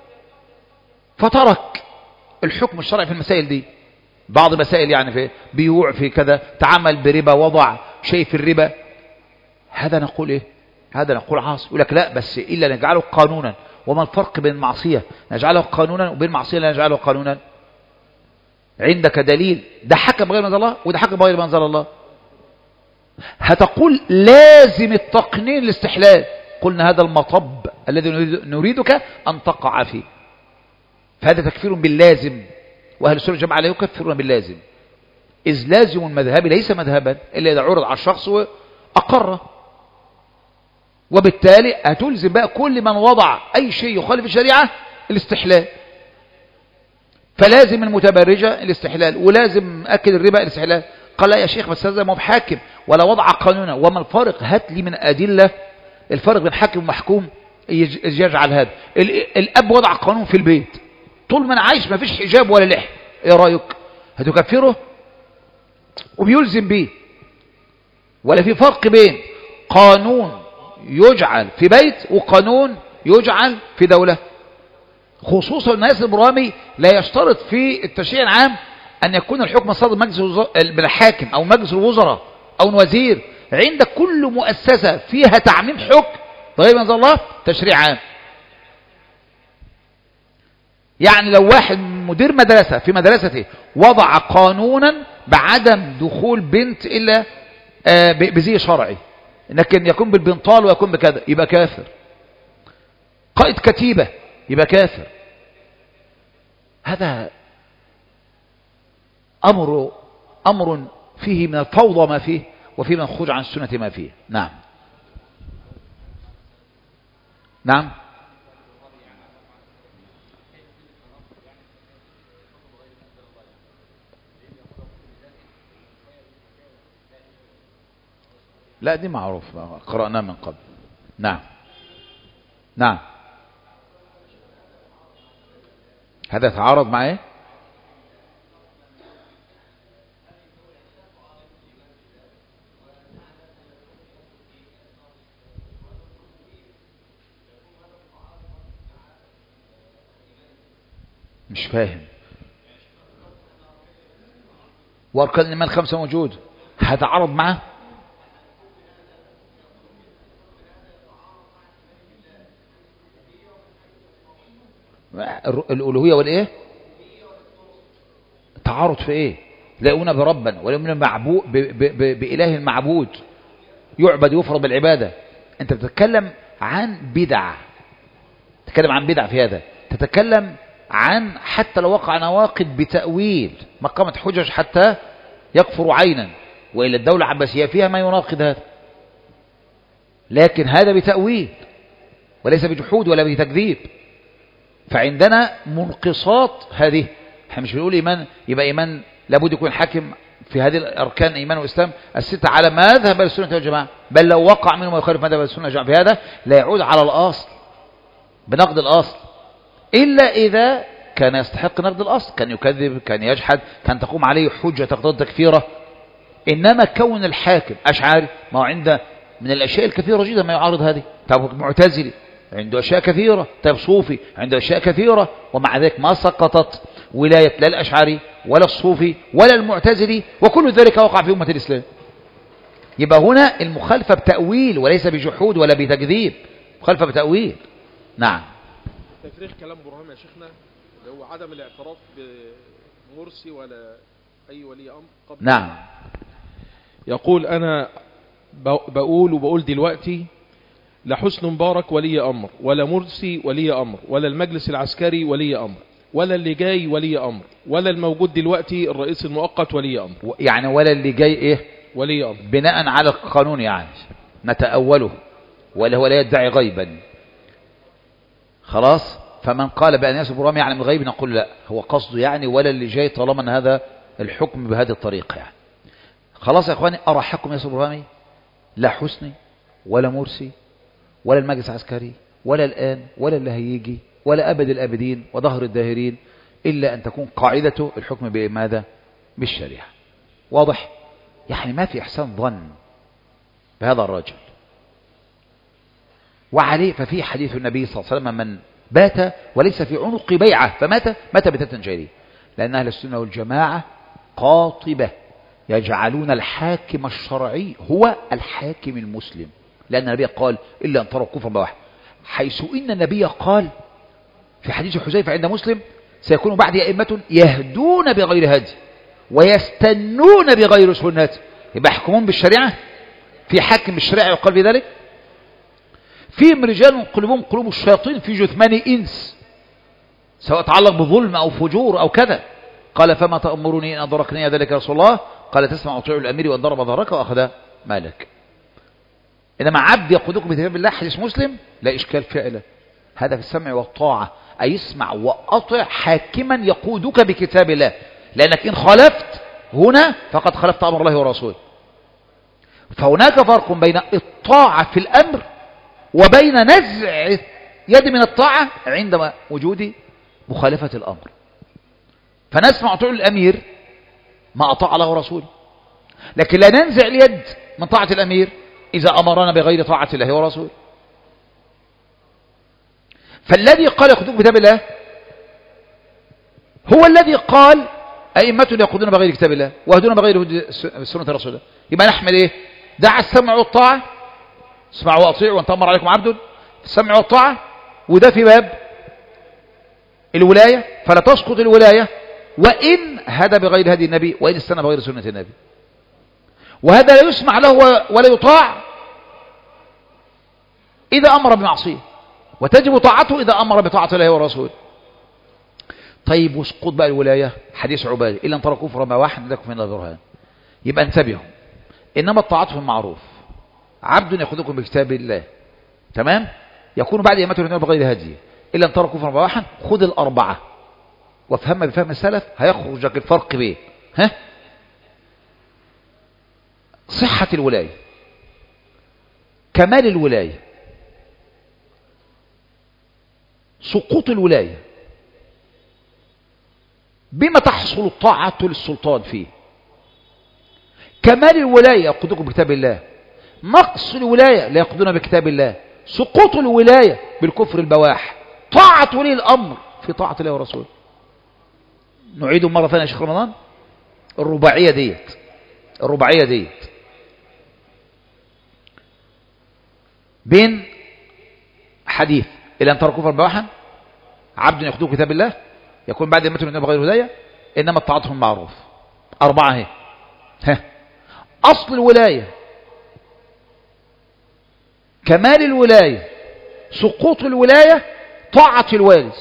فترك الحكم الشرعي في المسائل دي. بعض المسائل يعني في بيوع، في كذا، تعامل بربا، وضع شيء في الربا، هذا نقول إيه؟ هذا نقول عاصي. يقول لك لا بس إلا نجعله قانونا. وما الفرق بين المعصية نجعله قانونا وبين المعصية لا نجعله قانونا؟ عندك دليل ده حكم بغير ما أنزل الله وده حكم بغير ما أنزل الله. هتقول لازم التقنين الاستحلال، قلنا هذا المطب الذي نريدك أن تقع فيه، فهذا تكفير باللازم، وأهل السنة والجماعة لا يكفرون باللازم، إذ لازم المذهبي ليس مذهبا إلا إذا عرض على الشخص وأقره. وبالتالي هتلزم بقى كل من وضع أي شيء يخالف الشريعة الاستحلال. فلازم المتبرجة الاستحلال، ولازم أكل الربا الاستحلال. قال لا يا شيخ بس هذا مو بحاكم ولا وضع قانونا. وما الفرق؟ هات لي من أدلة الفرق بين حاكم ومحكوم يجعل هذا. الأب وضع قانون في البيت، طول ما أنا عايش ما فيش حجاب ولا لحية، إيه رأيك؟ هتكفره وبيلزم به؟ ولا في فرق بين قانون يجعل في بيت وقانون يجعل في دولة؟ خصوصا الناس البرامي لا يشترط في التشريع العام أن يكون الحكم صادر مجلس من الحاكم أو مجلس الوزراء أو الوزير. عند كل مؤسسة فيها تعميم حكم غير ما أنزل الله تشريع عام. يعني لو واحد مدير مدرسة في مدرسته وضع قانونا بعدم دخول بنت إلا بزي شرعي، لكن يكون بالبنطال ويكون بكذا، يبقى كافر. قائد كتيبة يبقى كافر. هذا أمر فيه من الفوضى ما فيه، وفيه من الخروج عن السنة ما فيه. نعم نعم. لا دي معروف قرأناه من قبل. نعم نعم. هذا يتعارض مع ايه؟ مش فاهم. واركان الايمان 5 موجود، هتعارض معه؟ الألوهية والإيه؟ تعارض في إيه؟ لا يؤمنون بربا ولا يؤمنون بإله معبود يعبد يفرض بالعبادة. أنت بتتكلم عن بدع، تتكلم عن بدع في هذا، تتكلم عن حتى لو وقع نواقض بتأويل ما قامت حجج حتى يكفر عينا، وإلى الدولة العباسية فيها ما يناقض هذا، لكن هذا بتأويل وليس بجحود ولا بتكذيب. فعندنا منقصات هذه. احنا مش بنقول إيمان يبقى إيمان لابد يكون حاكم في هذه الأركان إيمان وإسلام الستة على ما ذهب السنة والجماعة، بل لو وقع منهم يخالف مذهب السنة والجماعة في هذا لا يعود على الأصل بنقد الأصل، إلا إذا كان يستحق نقد الأصل، كان يكذب، كان يجحد، كان تقوم عليه حجة تقتضي تكفيره. إنما كون الحاكم أشعري، ما هو عنده من الأشياء الكثيرة جدا ما يعارض هذه. طب معتزلي عنده أشياء كثيرة، طيب صوفي عنده أشياء كثيرة، ومع ذلك ما سقطت ولاية لا الأشعري ولا الصوفي ولا المعتزلي، وكل ذلك وقع في أمة الإسلام. يبقى هنا المخالفة بتأويل وليس بجحود ولا بتكذيب، مخالفة بتأويل. نعم. تفريغ كلام برهان يا شيخنا اللي هو عدم الاعتراف بمرسي ولا أي ولي أمر قبل. نعم. يقول أنا بقول دلوقتي لا حسن مبارك ولي أمر، ولا مرسي ولي أمر، ولا المجلس العسكري ولي أمر، ولا اللي جاي ولي أمر، ولا الموجود دلوقتي الرئيس المؤقت ولي أمر. يعني ولا اللي جاي إيه ولي أمر بناء على القانون، يعني نتأوله، ولا هو لا يدعي غيبا. خلاص، فمن قال بأن ياسر برهامي يعلم الغيب نقول لا، هو قصده يعني ولا اللي جاي، طالما ان هذا الحكم بهذه الطريقة يعني. خلاص يا اخواني، ارى حكم ياسر برهامي لا حسني ولا مرسي ولا المجلس العسكري ولا الآن ولا اللي هيجي ولا أبد الآبدين وظهر الداهرين، إلا أن تكون قاعدته الحكم بماذا؟ بالشريعة. واضح؟ يعني ما في إحسان ظن بهذا الرجل. وعليه ففي حديث النبي صلى الله عليه وسلم من بات وليس في عنق بيعة مات بتة جارية، لأن أهل السنة والجماعة قاطبة يجعلون الحاكم الشرعي هو الحاكم المسلم، لأن النبي قال إلا أن تروا كفرا بواحد، حيث إن النبي قال في حديث حذيفة عند مسلم سيكون بعد أئمة يهدون بغير هدي ويستنون بغير سنة. يبقى يحكمون بالشريعة، في حاكم بالشريعة يقال بذلك. فيهم رجال قلوبهم قلوب الشياطين في جثمان إنس، سواء تعلق بظلم أو فجور أو كذا. قال فما تأمرني إن أدركني ذلك يا رسول الله؟ قال تسمع وتطيع الأمير وأن ضرب ظهرك وأخذ مالك. إنما عبد يقودكم بكتاب الله، حديث مسلم، لا إشكال فعلا، هذا في السمع والطاعة، أي اسمع وأطع حاكما يقودك بكتاب الله، لأنك إن خالفت هنا فقد خالفت أمر الله ورسوله. فهناك فرق بين الطاعة في الأمر وبين نزع يد من الطاعة عندما وجود مخالفة الأمر. فنسمع وطيع الأمير ما أطاع الله ورسوله، لكن لا ننزع اليد من طاعة الأمير إذا أمرنا بغير طاعة الله ورسوله. فالذي قال يقودون بكتاب الله هو الذي قال أئمة يقودون بغير كتاب الله ويهدون بغير سنة رسول الله. يبقى نحمل إيه؟ دع السمع والطاعة، اسمعوا وأطيعوا وأن تأمر عليكم عبد، السمع والطاعة، وده في باب الولاية، فلا تسقط الولاية وإن هدى بغير هدي النبي وإن استنى بغير سنة النبي. وهذا لا يسمع له ولا يطاع إذا أمر بمعصية، وتجب طاعته إذا أمر بطاعة الله ورسوله. طيب وسقوط بقى الولاية، حديث عبادة إلا أن ترى كفر ما واحد لكم من البرهان. يبقى انتبهوا، إنما الطاعات في المعروف، عبد يأخذكم بكتاب الله، تمام، يكون بعد أئمته بغير هدي إلا أن ترى كفر ما واحد. خذ الأربعة وافهمها بفهم السلف، هيخرج لك الفرق بين صحة الولاية، كمال الولاية، سقوط الولاية، بما تحصل الطاعة للسلطان فيه. كمال الولاية يقودكم بكتاب الله، نقص الولاية لا يقودون بكتاب الله، سقوط الولاية بالكفر البواح، طاعة ولي الأمر في طاعة الله ورسوله. نعيد مرة ثانية يا شيخ رمضان، الرباعية ديت بين حديث إلى أن ترى كفر بواحا، عبد يأخذ كتاب الله يكون بعد أئمته من بغير هداية، إنما الطاعتهم معروف. أربعة اهي. أصل الولاية، كمال الولاية، سقوط الولاية، طاعة الوالد.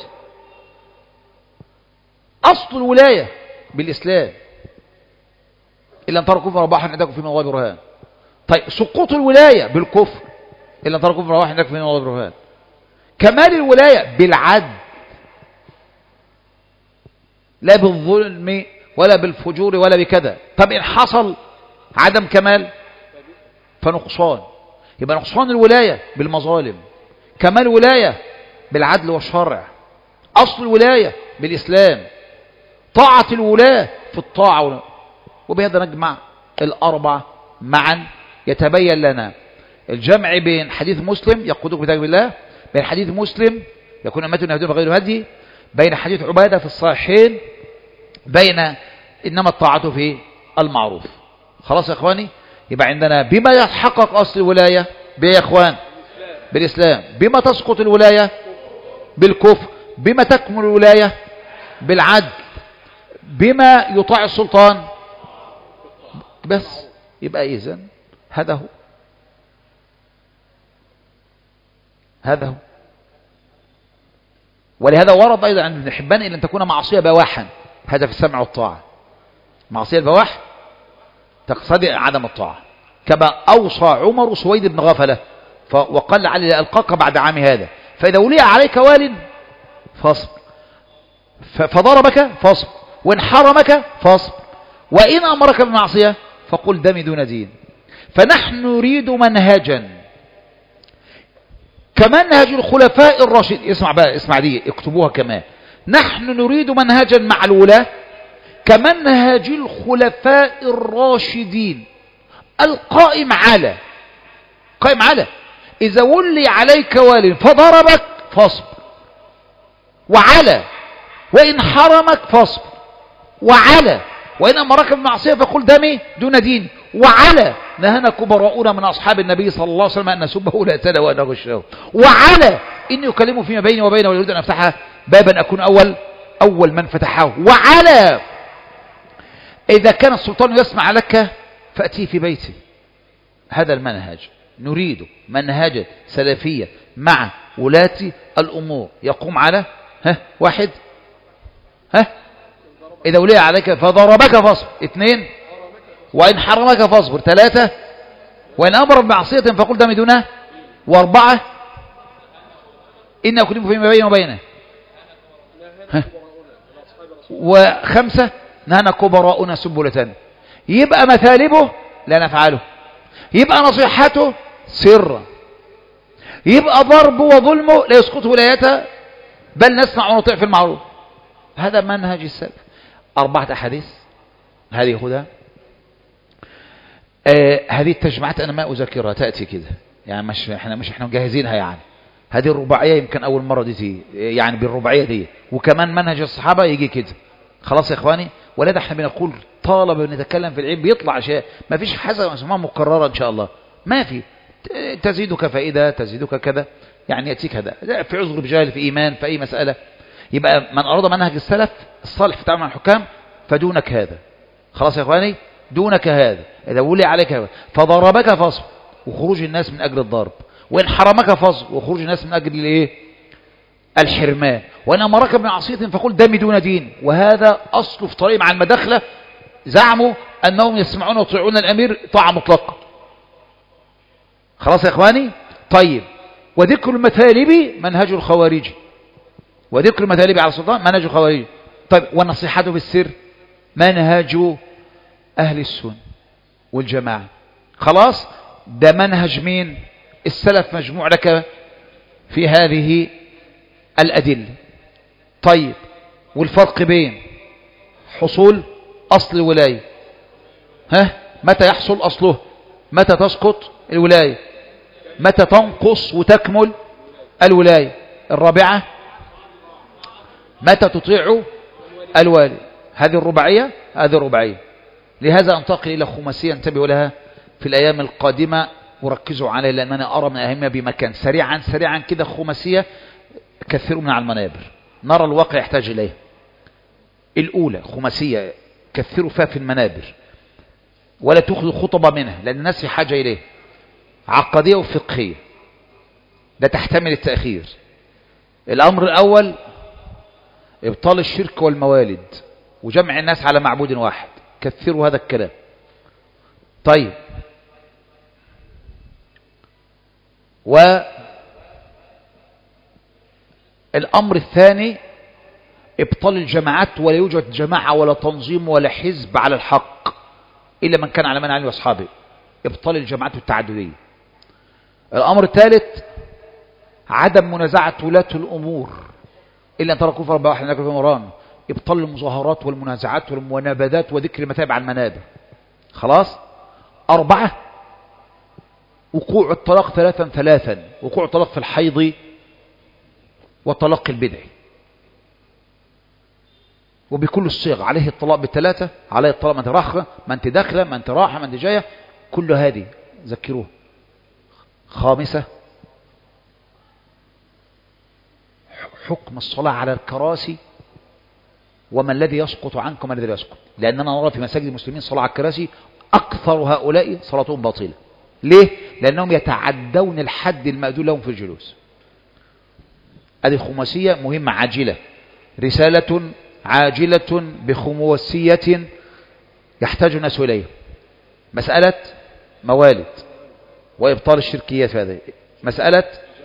أصل الولاية بالإسلام إلا أن ترى كفر بواحا عندكم في من الله برهان. طيب سقوط الولاية بالكفر إلا أن ترى كفر بواحا عندكم في من الله برهان. كمال الولاية بالعدل، لا بالظلم ولا بالفجور ولا بكذا. طب إن حصل عدم كمال فنقصان، يبقى نقصان الولاية بالمظالم، كمال الولاية بالعدل والشرع، أصل الولاية بالإسلام، طاعة الولاة في الطاعة. وبهذا نجمع الأربع معا، يتبين لنا الجمع بين حديث مسلم يقودك بتقوى الله، بين حديث مسلم يكون أمتنا يهدون بغير هدي، بين حديث عبادة في الصحيحين، بين إنما الطاعة في المعروف. خلاص يا إخواني، يبقى عندنا بما يتحقق أصل الولاية يا إخوان بالإسلام، بما تسقط الولاية بالكفر، بما تكمل الولاية بالعدل، بما يطاع السلطان بس. يبقى إذن هذا هو، هذا هو. ولهذا ورد أيضا عند ابن حبان إن تكون معصية بواحا، هذا في السمع والطاعة. معصية البواح تقتضي عدم الطاعة، كما أوصى عمر سويد بن غفلة وقال علي ألقاك بعد عام هذا، فإذا ولي عليك وال فاصبر، فضربك فاصبر، وإن حرمك فاصبر، وإن أمرك بمعصية فقل دمي دون دين. فنحن نريد منهجا كمنهج الخلفاء الراشدين. اسمع بقى، اسمع دي اكتبوها كمان. نحن نريد منهجا مع الولاة كمنهج الخلفاء الراشدين القائم على، قائم على إذا ولي عليك وال فضربك فاصبر، وعلى وإن حرمك فاصبر، وعلى وإن أمرك بمعصية فقل دمي دون دين، وعلى نهانا كبراؤنا من أصحاب النبي صلى الله عليه وسلم أن نسبه ولا يتلى وأن نغشه، وعلى إني أكلمه فيما بيني وبينه ويريد أن أفتحها بابا أكون أول من فتحه، وعلى إذا كان السلطان يسمع لك فأتيه في بيته. هذا المنهج نريد منهجا سلفيا مع ولاة الأمور يقوم على واحد، إذا ولي عليك فضربك فاصبر، 2 وإن حرمك فاصبر، 3 وإن أمر بمعصية فقل دم دونه، 4 إن أكلمه فيما بينه وبينه، 5 نهانا كبراؤنا سبلة. يبقى مثالبه لا نفعله، يبقى نصيحته سرا، يبقى ضربه وظلمه لا يسقط ولايته، بل نسمع ونطيع في المعروف. هذا منهج السلف. 4 أحاديث هذه هدى. هذه التجمعات أنا ما أذكرها، تأتي كده يعني، مش احنا مجهزينها يعني. هذه الرباعية يمكن أول مرة دي تيجي يعني، بالرباعية دي، وكمان منهج الصحابة يجي كده. خلاص يا إخواني، ولذا احنا بنقول طالما بنتكلم في العلم بيطلع شيء، ما فيش حاجة اسمها مكررة إن شاء الله، ما في، تزيدك فائدة، تزيدك كذا يعني، يأتيك هذا في عذر بجهل، في إيمان، في أي مسألة. يبقى من أراد منهج السلف الصالح في التعامل مع الحكام فدونك هذا. خلاص يا إخواني، دونك هذا. إذا ولي عليك هذا فضربك فاصبر، وخروج الناس من أجل الضرب، وإن حرمك فاصبر، وخروج الناس من أجل الإيه؟ الحرمان، وإن أمرك بمعصية فقل دمي دون دين. وهذا أصل في طريق مع المداخلة، زعموا أنهم يسمعون ويطيعون الأمير طاعة مطلقة. خلاص يا إخواني. طيب، وذكر المثالب منهج الخوارج، وذكر المثالب على السلطان منهج الخوارج. طيب، والنصيحة بالسر منهج أهل السنة والجماعة. خلاص، ده منهج مين؟ السلف مجموع لك في هذه الأدلة. طيب، والفرق بين حصول أصل الولاية، متى يحصل أصله، متى تسقط الولاية، متى تنقص وتكمل الولاية. الرابعة متى تطيع الوالي. هذه الرباعية، هذه الرباعية. لهذا انتقل إلى خماسية انتبهوا لها في الأيام القادمة وركزوا عليها، لأن أنا أرى من أهمها بمكان. سريعا كده خماسية كثيروا من على المنابر، نرى الواقع يحتاج إليها. الأولى خماسية كثيروا فيها في المنابر، ولا تأخذوا خطبة منها، لأن الناس في حاجة إليه. عقدية وفقهية، لا تحتمل التأخير. الأمر الأول إبطال الشرك والموالد وجمع الناس على معبود واحد، كثروا هذا الكلام. طيب، والأمر الثاني إبطال الجماعات، ولا يوجد جماعة ولا تنظيم ولا حزب على الحق إلا من كان على من علي وأصحابه. إبطال الجماعات التعددية. الأمر الثالث عدم منازعة ولاة الأمور إلا أن ترى كفر بواحد ناكل في مران. إبطال المظاهرات والمنازعات والمنابذات وذكر المتابع على المنابر. خلاص. 4 وقوع الطلاق 3 وقوع الطلاق في الحيض والطلاق البدعي وبكل الصيغ. عليه الطلاق ب3، عليه الطلاق ما انت راخة، ما انت داخلة، ما انت راحة، ما انت جاية، كل هذه ذكروه. 5 حكم الصلاة على الكراسي وما الذي يسقط عنكم الذي لا يسقط، لأننا نرى في مساجد المسلمين صلاة على الكراسي أكثر هؤلاء صلاتهم باطلة. ليه؟ لأنهم يتعدون الحد المأذون لهم في الجلوس. هذه خماسية مهمة عاجلة، رسالة عاجلة بخماسية يحتاج الناس إليها. مسألة موالد وإبطال الشركيات، هذه مسألة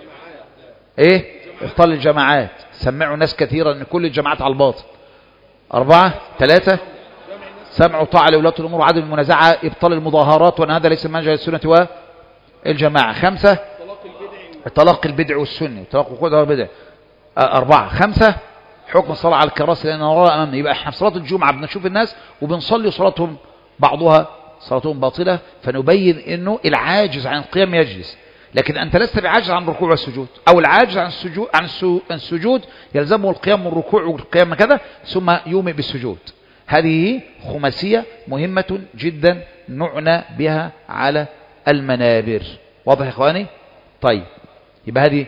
إيه؟ إبطال الجماعات. سمعوا ناس كثيرا أن كل الجماعات على الباطل. 4 3 سمع وطاعة لولاة الأمور وعدم المنازعة. إبطال المظاهرات وأن هذا ليس منهج السنة والجماعة. 5 الطلاق البدع والسني وطلاق وقوع البدع. 4 5 حكم الصلاة على الكراسي لأن نرى أمامنا. يبقى احنا في صلاة الجمعة بنشوف الناس وبنصلي صلاتهم بعضها صلاتهم باطلة، فنبين انه العاجز عن القيام يجلس، لكن انت لست بعاجز عن الركوع والسجود، او العاجز عن السجود يلزمه القيام من الركوع والقيام كذا ثم يومئ بالسجود. هذه خماسية مهمة جدا نعنى بها على المنابر. واضح يا اخواني؟ طيب يبقى هذه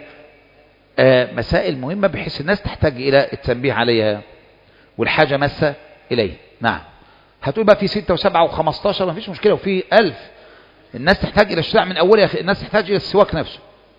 مسائل مهمة بحيث الناس تحتاج إلى التنبيه عليها والحاجة مسة إليه. نعم. هتقول بقى في 6 و7 و15 ما فيش مشكلة، وفي 1000. الناس تحتاج إلى الشرع من أولها، الناس تحتاج إلى السواك نفسه،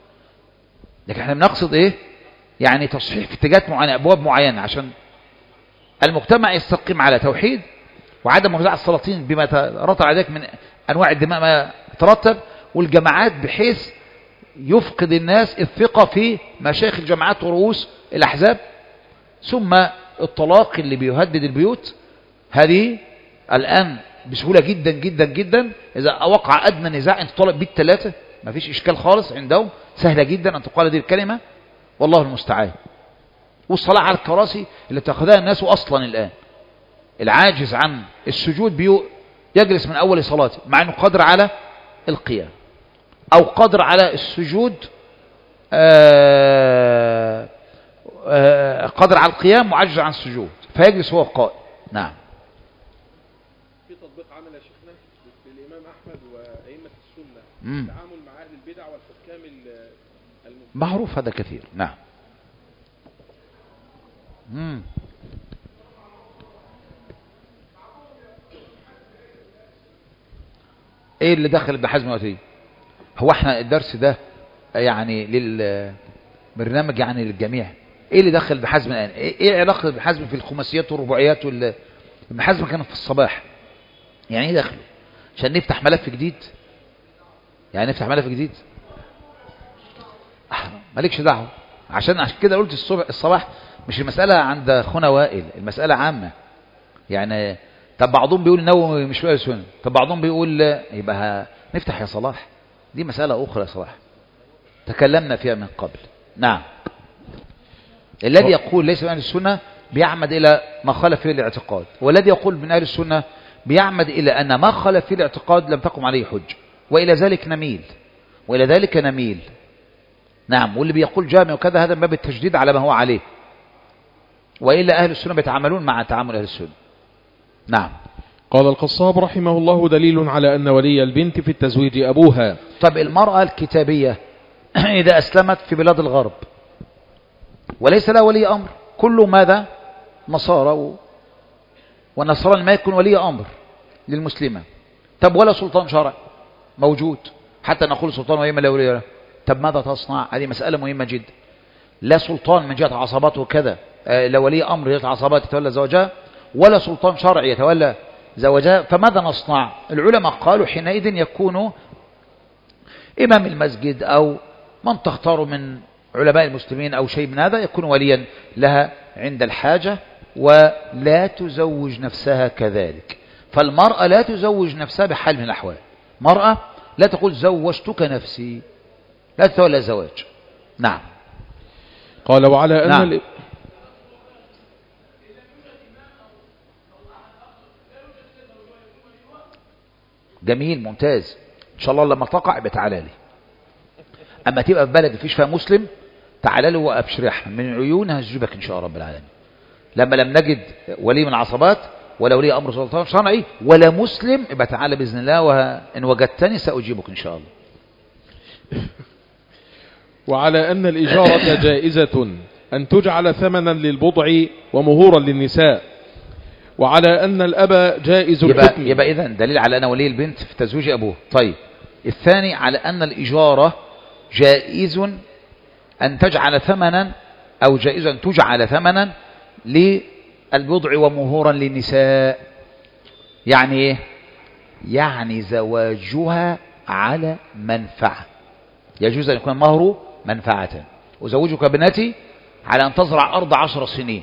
لكن احنا بنقصد إيه؟ يعني تصحيح في اتجاهات معينة، أبواب معينة، عشان المجتمع يستقيم على توحيد وعدم موزع السلاطين بما ترتب على ذلك من أنواع الدماء ما ترتب، والجماعات بحيث يفقد الناس الثقة في مشايخ الجماعات ورؤوس الأحزاب، ثم الطلاق اللي بيهدد البيوت. هذه الآن بسهولة جدا جدا جدا، إذا وقع أدنى نزاع أن تطلق بيت 3 ما فيش إشكال خالص عندهم، سهلة جدا أن تقال هذه الكلمة، والله المستعان. والصلاة على الكراسي اللي تأخذها الناس أصلا الآن، العاجز عن السجود يجلس من أول صلاته مع أنه قادر على القيام أو قادر على السجود، قادر على القيام معجز عن السجود فيجلس هو قائم. نعم. في تطبيق عمل يا شيخنا للإمام أحمد وأئمة السنة التعامل مع أهل البدع والحكام معروف هذا كثير. نعم. ايه اللي دخل ابن حزم وقتي؟ هو احنا الدرس ده يعني للبرنامج يعني للجميع، ايه اللي دخل ابن حزم الان؟ ايه علاقه ابن حزم في الخماسيات والرباعيات ابن حزم كان في الصباح، يعني ايه دخله؟ عشان نفتح ملف جديد؟ يعني نفتح ملف جديد؟ مالكش دعوه. عشان كده قلت الصباح مش المساله عند اخونا وائل، المساله عامه. يعني طب بعضهم بيقول النووي مش اهل السنه، طب بعضهم بيقول يبقى نفتح يا صلاح، دي مساله اخرى يا صلاح تكلمنا فيها من قبل. نعم. الذي يقول ليس من اهل السنه بيعمد الى ما خالف فيه الاعتقاد، والذي يقول من اهل السنه بيعمد الى ان ما خالف فيه الاعتقاد لم تقم عليه حجه، والى ذلك نميل. نعم. واللي بيقول جامع وكذا هذا من باب التجديد على ما هو عليه، والا اهل السنه بيتعاملون مع تعامل اهل السنه. نعم. قال القصاب رحمه الله: دليل على أن ولي البنت في التزويج أبوها. طب المرأة الكتابية إذا أسلمت في بلاد الغرب وليس لها ولي أمر، كل ماذا نصارى والنصارى ما يكون ولي أمر للمسلمة، طب ولا سلطان شرع موجود حتى نقول سلطان وإما لا ولي له، طب ماذا تصنع؟ هذه مسألة مهمة جدا. لا سلطان من جهة عصبات وكذا، لا ولي أمر من جهة عصبات يتولى زوجها، ولا سلطان شرعي يتولى زوجها، فماذا نصنع؟ العلماء قالوا حينئذ يكون إمام المسجد أو من تختار من علماء المسلمين أو شيء من هذا يكون وليا لها عند الحاجة ولا تزوج نفسها كذلك. فالمرأة لا تزوج نفسها بحال من الأحوال. مرأة لا تقول زوجتك نفسي، لا تتولى زواج. نعم. قال وعلى أن نعم. جميل، ممتاز. إن شاء الله لما تقع يبقى تعالى لي. أما تبقى في بلد مفيش فيها مسلم تعالى لي وأبشر احنا من عيونها هجيبك إن شاء رب العالمين. لما لم نجد ولي من العصبات ولا ولي أمر سلطان شرعي ولا مسلم يبقى تعالى بإذن الله، وإن وجدتني سأجيبك إن شاء الله. وعلى أن الإجارة جائزة أن تجعل ثمنا للبضع ومهورا للنساء، وعلى أن الأب جائز الحكم. يبقى إذن دليل على أن ولي البنت في تزويج أبوه. طيب، الثاني على أن الإجارة جائز أن تجعل ثمنا، أو جائز أن تجعل ثمنا للبضع ومهورا للنساء. يعني إيه؟ يعني زواجها على منفعة. يجوز أن يكون مهر منفعة. أزوجك بناتي على أن تزرع أرض 10 سنين،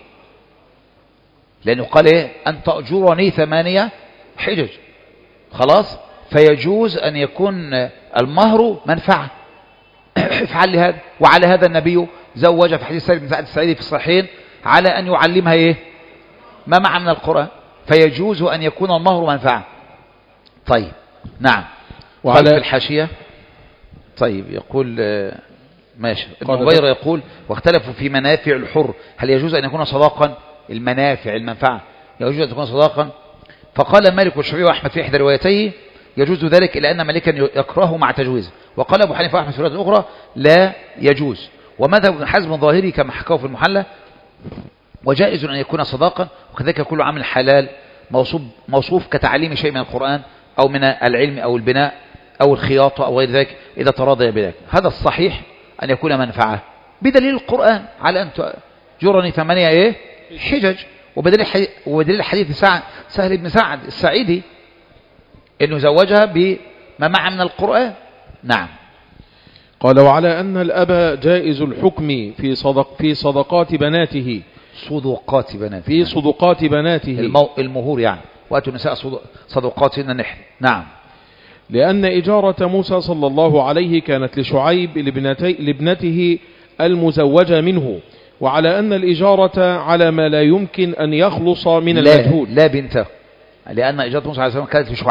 لأنه قال إيه؟ أن تأجرني 8 حجج. خلاص، فيجوز أن يكون المهر منفعة. افعل لهذا. وعلى هذا النبي زوج في حديث سعيد بن سعد السعيدي في الصحيحين على أن يعلمها إيه؟ ما معنى من القرآن. فيجوز أن يكون المهر منفعة. طيب، نعم. وعلى في الحاشية. طيب، يقول ماشي. المبير يقول واختلفوا في منافع الحر، هل يجوز أن يكون صداقا؟ المنافع المنفعة يجوز أن تكون صداقا. فقال مالك والشافعي وأحمد في إحدى روايتيه يجوز ذلك، إلا أن مالكا يكرهه مع تجويزه. وقال أبو حنيفة وأحمد في رواية أخرى لا يجوز. ومذهب ابن حزم ظاهري كما حكاه في المحلى، وجائز أن يكون صداقا. وكذلك كل عمل حلال موصوف كتعليم شيء من القرآن أو من العلم أو البناء أو الخياطة أو غير ذلك إذا تراضي بذلك. هذا الصحيح أن يكون منفعة بدليل القرآن على أن تأجرني 8 إيه؟ حجج. وبدليل حديث سهل بن سعد السعيدي إنه زوجها بما معه من القرآن. نعم. قال وعلى أن الأب جائز الحكم في صدقات بناته. صدقات بناته. في صدقات بناته المهور يعني. وأتوا النساء صدقاتهن نحن. نعم. لأن إجارة موسى صلى الله عليه كانت لشعيب لابنته المزوجة منه، وعلى أن الإجارة على ما لا يمكن أن يخلص من المجهول. لا بنته، لأن إجارة موسى عليه السلام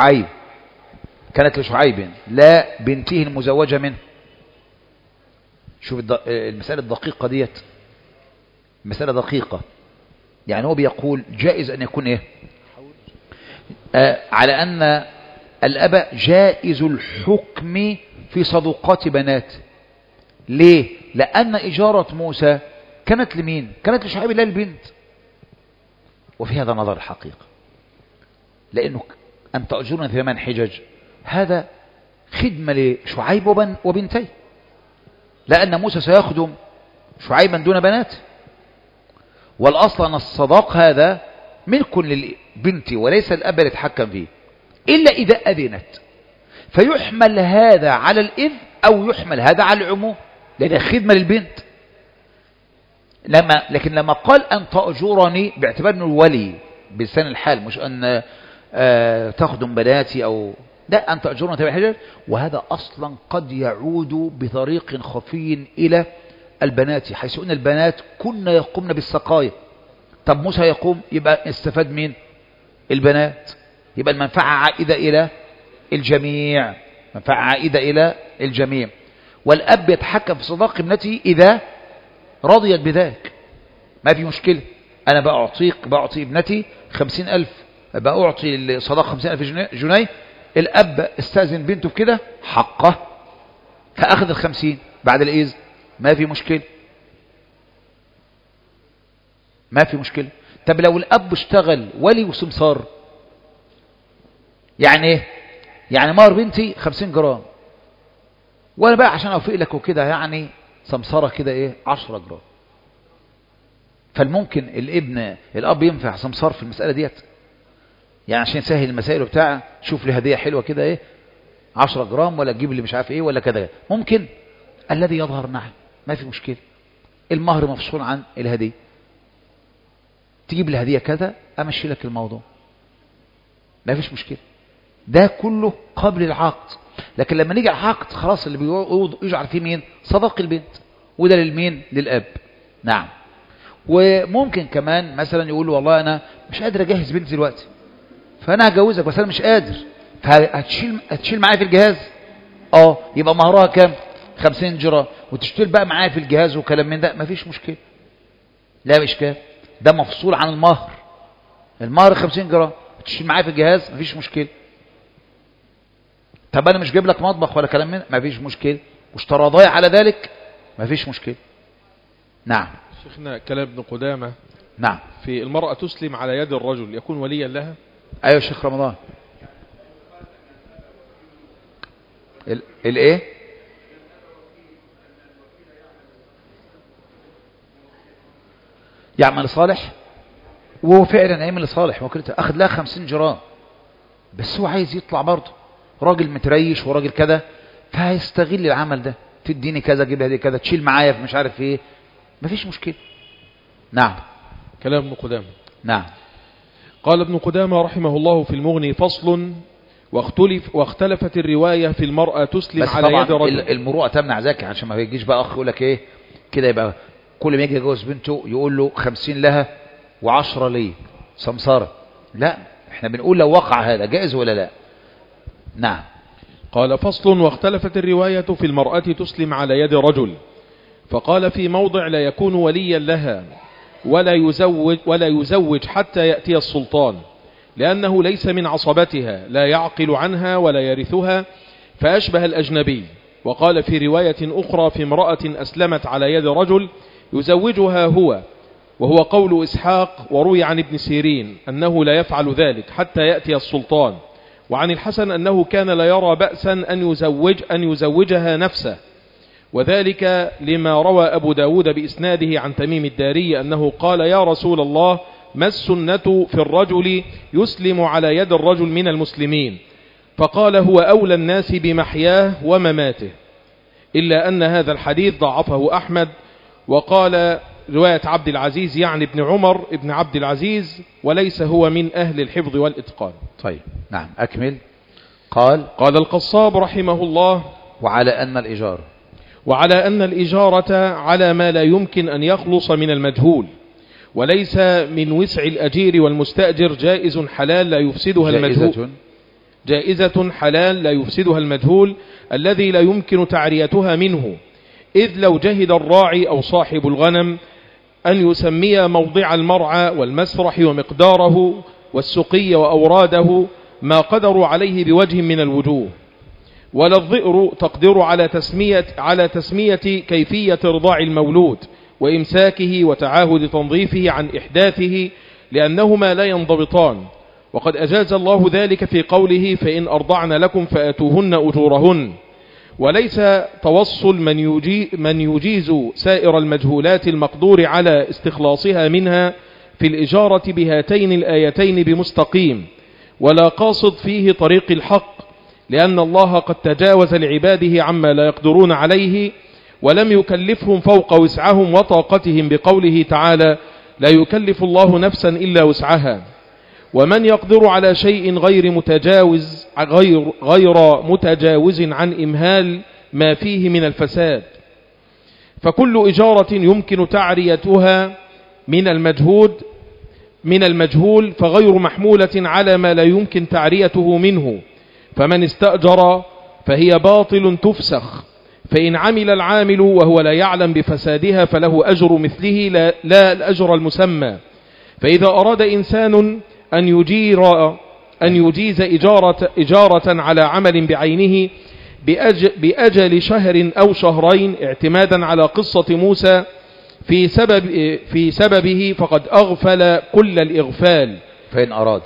كانت لشعيب لا بنته المزوجة منه. شوف المسألة الدقيقة ديت، مسألة دقيقة. يعني هو بيقول جائز أن يكون إيه؟ على أن الأب جائز الحكم في صدقات بنات. ليه؟ لأن إجارة موسى كانت لمين؟ كانت لشعيب لا البنت. وفي هذا نظر الحقيقة، لأنه أن تأجرنا 8 حجج هذا خدمة لشعيب وبنتي، لأن موسى سيخدم شعيبا دون بنات. والأصل أن الصداق هذا ملك للبنت وليس الأب اللي يتحكم فيه إلا إذا أذنت، فيحمل هذا على الإذن أو يحمل هذا على العموم، لأن خدمة للبنت. لكن لما قال أن تأجرني باعتبار أنه الولي بلسان الحال، مش أن تخدم بناتي أو لا، أن تأجرني 8 حجج. وهذا أصلا قد يعود بطريق خفي إلى البنات، حيث أن البنات كن يقومن بالسقاية. طب موسى يقوم، يبقى استفاد مين؟ البنات. يبقى المنفعة عائدة إلى الجميع، منفعة عائدة إلى الجميع. والأب يتحكم في صداق ابنته إذا رضيت بذلك، ما في مشكلة. أنا بعطي ابنتي 50,000، بأعطي الصداق 50,000 جنيه. الأب استأذن بنته بكده حقه، فأخذ 50 بعد الإذن، ما في مشكلة، ما في مشكلة. طب لو الأب اشتغل ولي وسمسار، يعني ايه؟ يعني مهر بنتي 50 جرام، وانا بقى عشان اوفق لك وكده يعني سمسارة كده ايه 10 جرام. فالممكن الاب ينفع سمسار في المسألة ديت، يعني عشان يسهل المسائل وبتاع، شوف لي هدية حلوة كده ايه 10 جرام، ولا تجيب لي مش عارف ايه ولا كده. ممكن الذي يظهر نعم، ما في مشكلة. المهر مفصول عن الهدية. تجيب لي هدية كذا أمشي لك الموضوع، ما فيش مشكلة. ده كله قبل العقد. لكن لما نيجي العقد خلاص اللي يجعل فيه مين؟ صداق البنت، وده للمين؟ للأب. نعم. وممكن كمان مثلا يقول والله أنا مش قادر أجهز بنتي دلوقتي، فأنا هجوزك بس أنا مش قادر، فهتشيل معايا في الجهاز. يبقى مهرها كام؟ 50 جرام، وتشتري بقى معايا في الجهاز وكلام من ده، مفيش مشكلة، لا إشكال، ده مفصول عن المهر. المهر 50 جرام، تشتري معايا في الجهاز، مفيش مشكلة. طب أنا مش جايب لك مطبخ ولا كلام من ده، مفيش مشكلة، واشترى ضايع على ذلك، مفيش مشكلة. نعم. شيخنا كلام ابن قدامة. نعم. في المرأة تسلم على يد الرجل يكون وليا لها. أيوة شيخ رمضان. الايه؟ يعمل صالح، وهو فعلا هيعمل صالح، وكلته اخذ لها 50 جرام، بس هو عايز يطلع برضه راجل متريش وراجل كذا، فهيستغل العمل ده، تديني كذا اجيب هديه كذا، تشيل معايا في مش عارف ايه، مفيش مشكله. نعم. كلام ابن قدامة. نعم. قال ابن قدامة رحمه الله في المغني: فصل: واختلفت الرواية في المرأة تسلم على يد رجل. المروءة تمنع ذلك، عشان ما يجيش بقى اخ يقول لك ايه كده، يبقى كل ما يجي يجوز بنته يقول له 50 لها و10 ليه سمسارة. لا، احنا بنقول لو وقع هذا جائز ولا لا. نعم. قال: فصل: واختلفت الرواية في المرأة تسلم على يد رجل، فقال في موضع: لا يكون وليا لها ولا يزوج حتى يأتي السلطان، لأنه ليس من عصبتها، لا يعقل عنها ولا يرثها، فأشبه الأجنبي. وقال في رواية أخرى: في امرأة أسلمت على يد رجل يزوجها هو، وهو قول إسحاق، وروي عن ابن سيرين أنه لا يفعل ذلك حتى يأتي السلطان، وعن الحسن أنه كان لا يرى بأسا أن يزوجها نفسه، وذلك لما روى أبو داود بإسناده عن تميم الداري أنه قال: يا رسول الله، ما السنة في الرجل يسلم على يد الرجل من المسلمين؟ فقال: هو أولى الناس بمحياه ومماته، إلا أن هذا الحديث ضعفه أحمد. وقال رواية عبد العزيز يعني ابن عمر ابن عبد العزيز، وليس هو من أهل الحفظ والإتقان. طيب. نعم. أكمل. قال القصاب رحمه الله: وعلى أن الإجارة على ما لا يمكن أن يخلص من المجهول، وليس من وسع الأجير والمستأجر جائز حلال لا يفسدها المجهول، جائزة حلال لا يفسدها المجهول الذي لا يمكن تعريتها منه، إذ لو جهد الراعي أو صاحب الغنم أن يسمي موضع المرعى والمسرح ومقداره والسقي وأوراده ما قدروا عليه بوجه من الوجوه، ولا الظئر تقدر على تسمية كيفية رضاع المولود وإمساكه وتعاهد تنظيفه عن إحداثه، لأنهما لا ينضبطان. وقد أجاز الله ذلك في قوله: فإن أرضعن لكم فآتوهن أجورهن. وليس توصل من يجيز سائر المجهولات المقدور على استخلاصها منها في الإجارة بهاتين الآيتين بمستقيم، ولا قاصد فيه طريق الحق، لأن الله قد تجاوز لعباده عما لا يقدرون عليه، ولم يكلفهم فوق وسعهم وطاقتهم بقوله تعالى: لا يكلف الله نفسا إلا وسعها. ومن يقدر على شيء غير متجاوز عن إمهال ما فيه من الفساد، فكل إجارة يمكن تعريتها من المجهول فغير محمولة على ما لا يمكن تعريته منه، فمن استأجر فهي باطل تفسخ، فإن عمل العامل وهو لا يعلم بفسادها فله أجر مثله لا الأجر المسمى. فإذا أراد إنسان أن يجيز إجارة على عمل بعينه بأجل شهر أو شهرين اعتمادا على قصة موسى في سببه فقد أغفل كل الإغفال. فإن أراد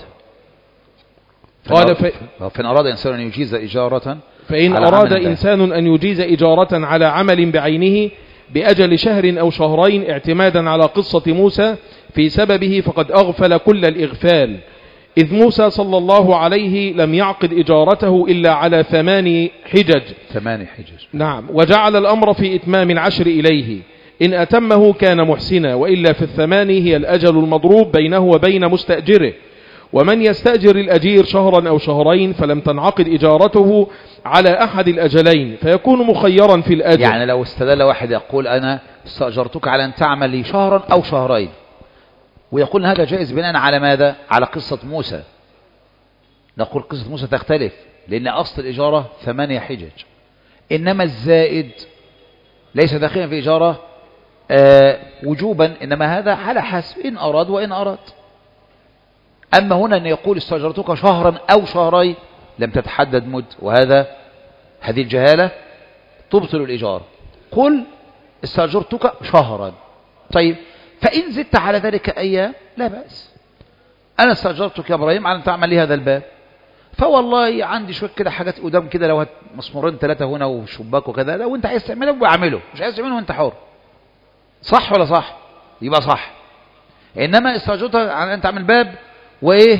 إنسان أن يجيز إجارة أن يجيز إجارة على عمل بعينه بأجل شهر أو شهرين اعتمادا على قصة موسى في سببه فقد أغفل كل الإغفال، إذ موسى صلى الله عليه لم يعقد إجارته إلا على 8 حجج. نعم. وجعل الأمر في إتمام العشر إليه، إن أتمه كان محسنا، وإلا في الثمان هي الأجل المضروب بينه وبين مستأجره. ومن يستأجر الأجير شهرا أو شهرين فلم تنعقد إجارته على أحد الأجلين فيكون مخيرا في الأجل. يعني لو استدل واحد يقول أنا استأجرتك على أن تعمل لي شهرا أو شهرين، ويقول هذا جائز بناء على ماذا؟ على قصة موسى. نقول قصة موسى تختلف، لأن أصل الإجارة 8 حجج، إنما الزائد ليس داخلا في إجارة وجوبا، إنما هذا على حسب إن أراد وإن أراد. أما هنا أن يقول استأجرتك شهرا أو شهرين لم تتحدد مد، هذه الجهالة تبطل الإجارة. قل استأجرتك شهرا، طيب فإن زدت على ذلك أيام لا بأس. أنا استأجرتك يا إبراهيم على أن تعمل لي هذا الباب، فوالله عندي شوية كده حاجات قدام كده، لو مسمورين 3 هنا وشباك وكذا، لو أنت عايز تعمله بعمله، مش عايز تعمله وأنت حر. صح ولا صح؟ يبقى صح. إنما استأجرتك على أن تعمل باب وإيه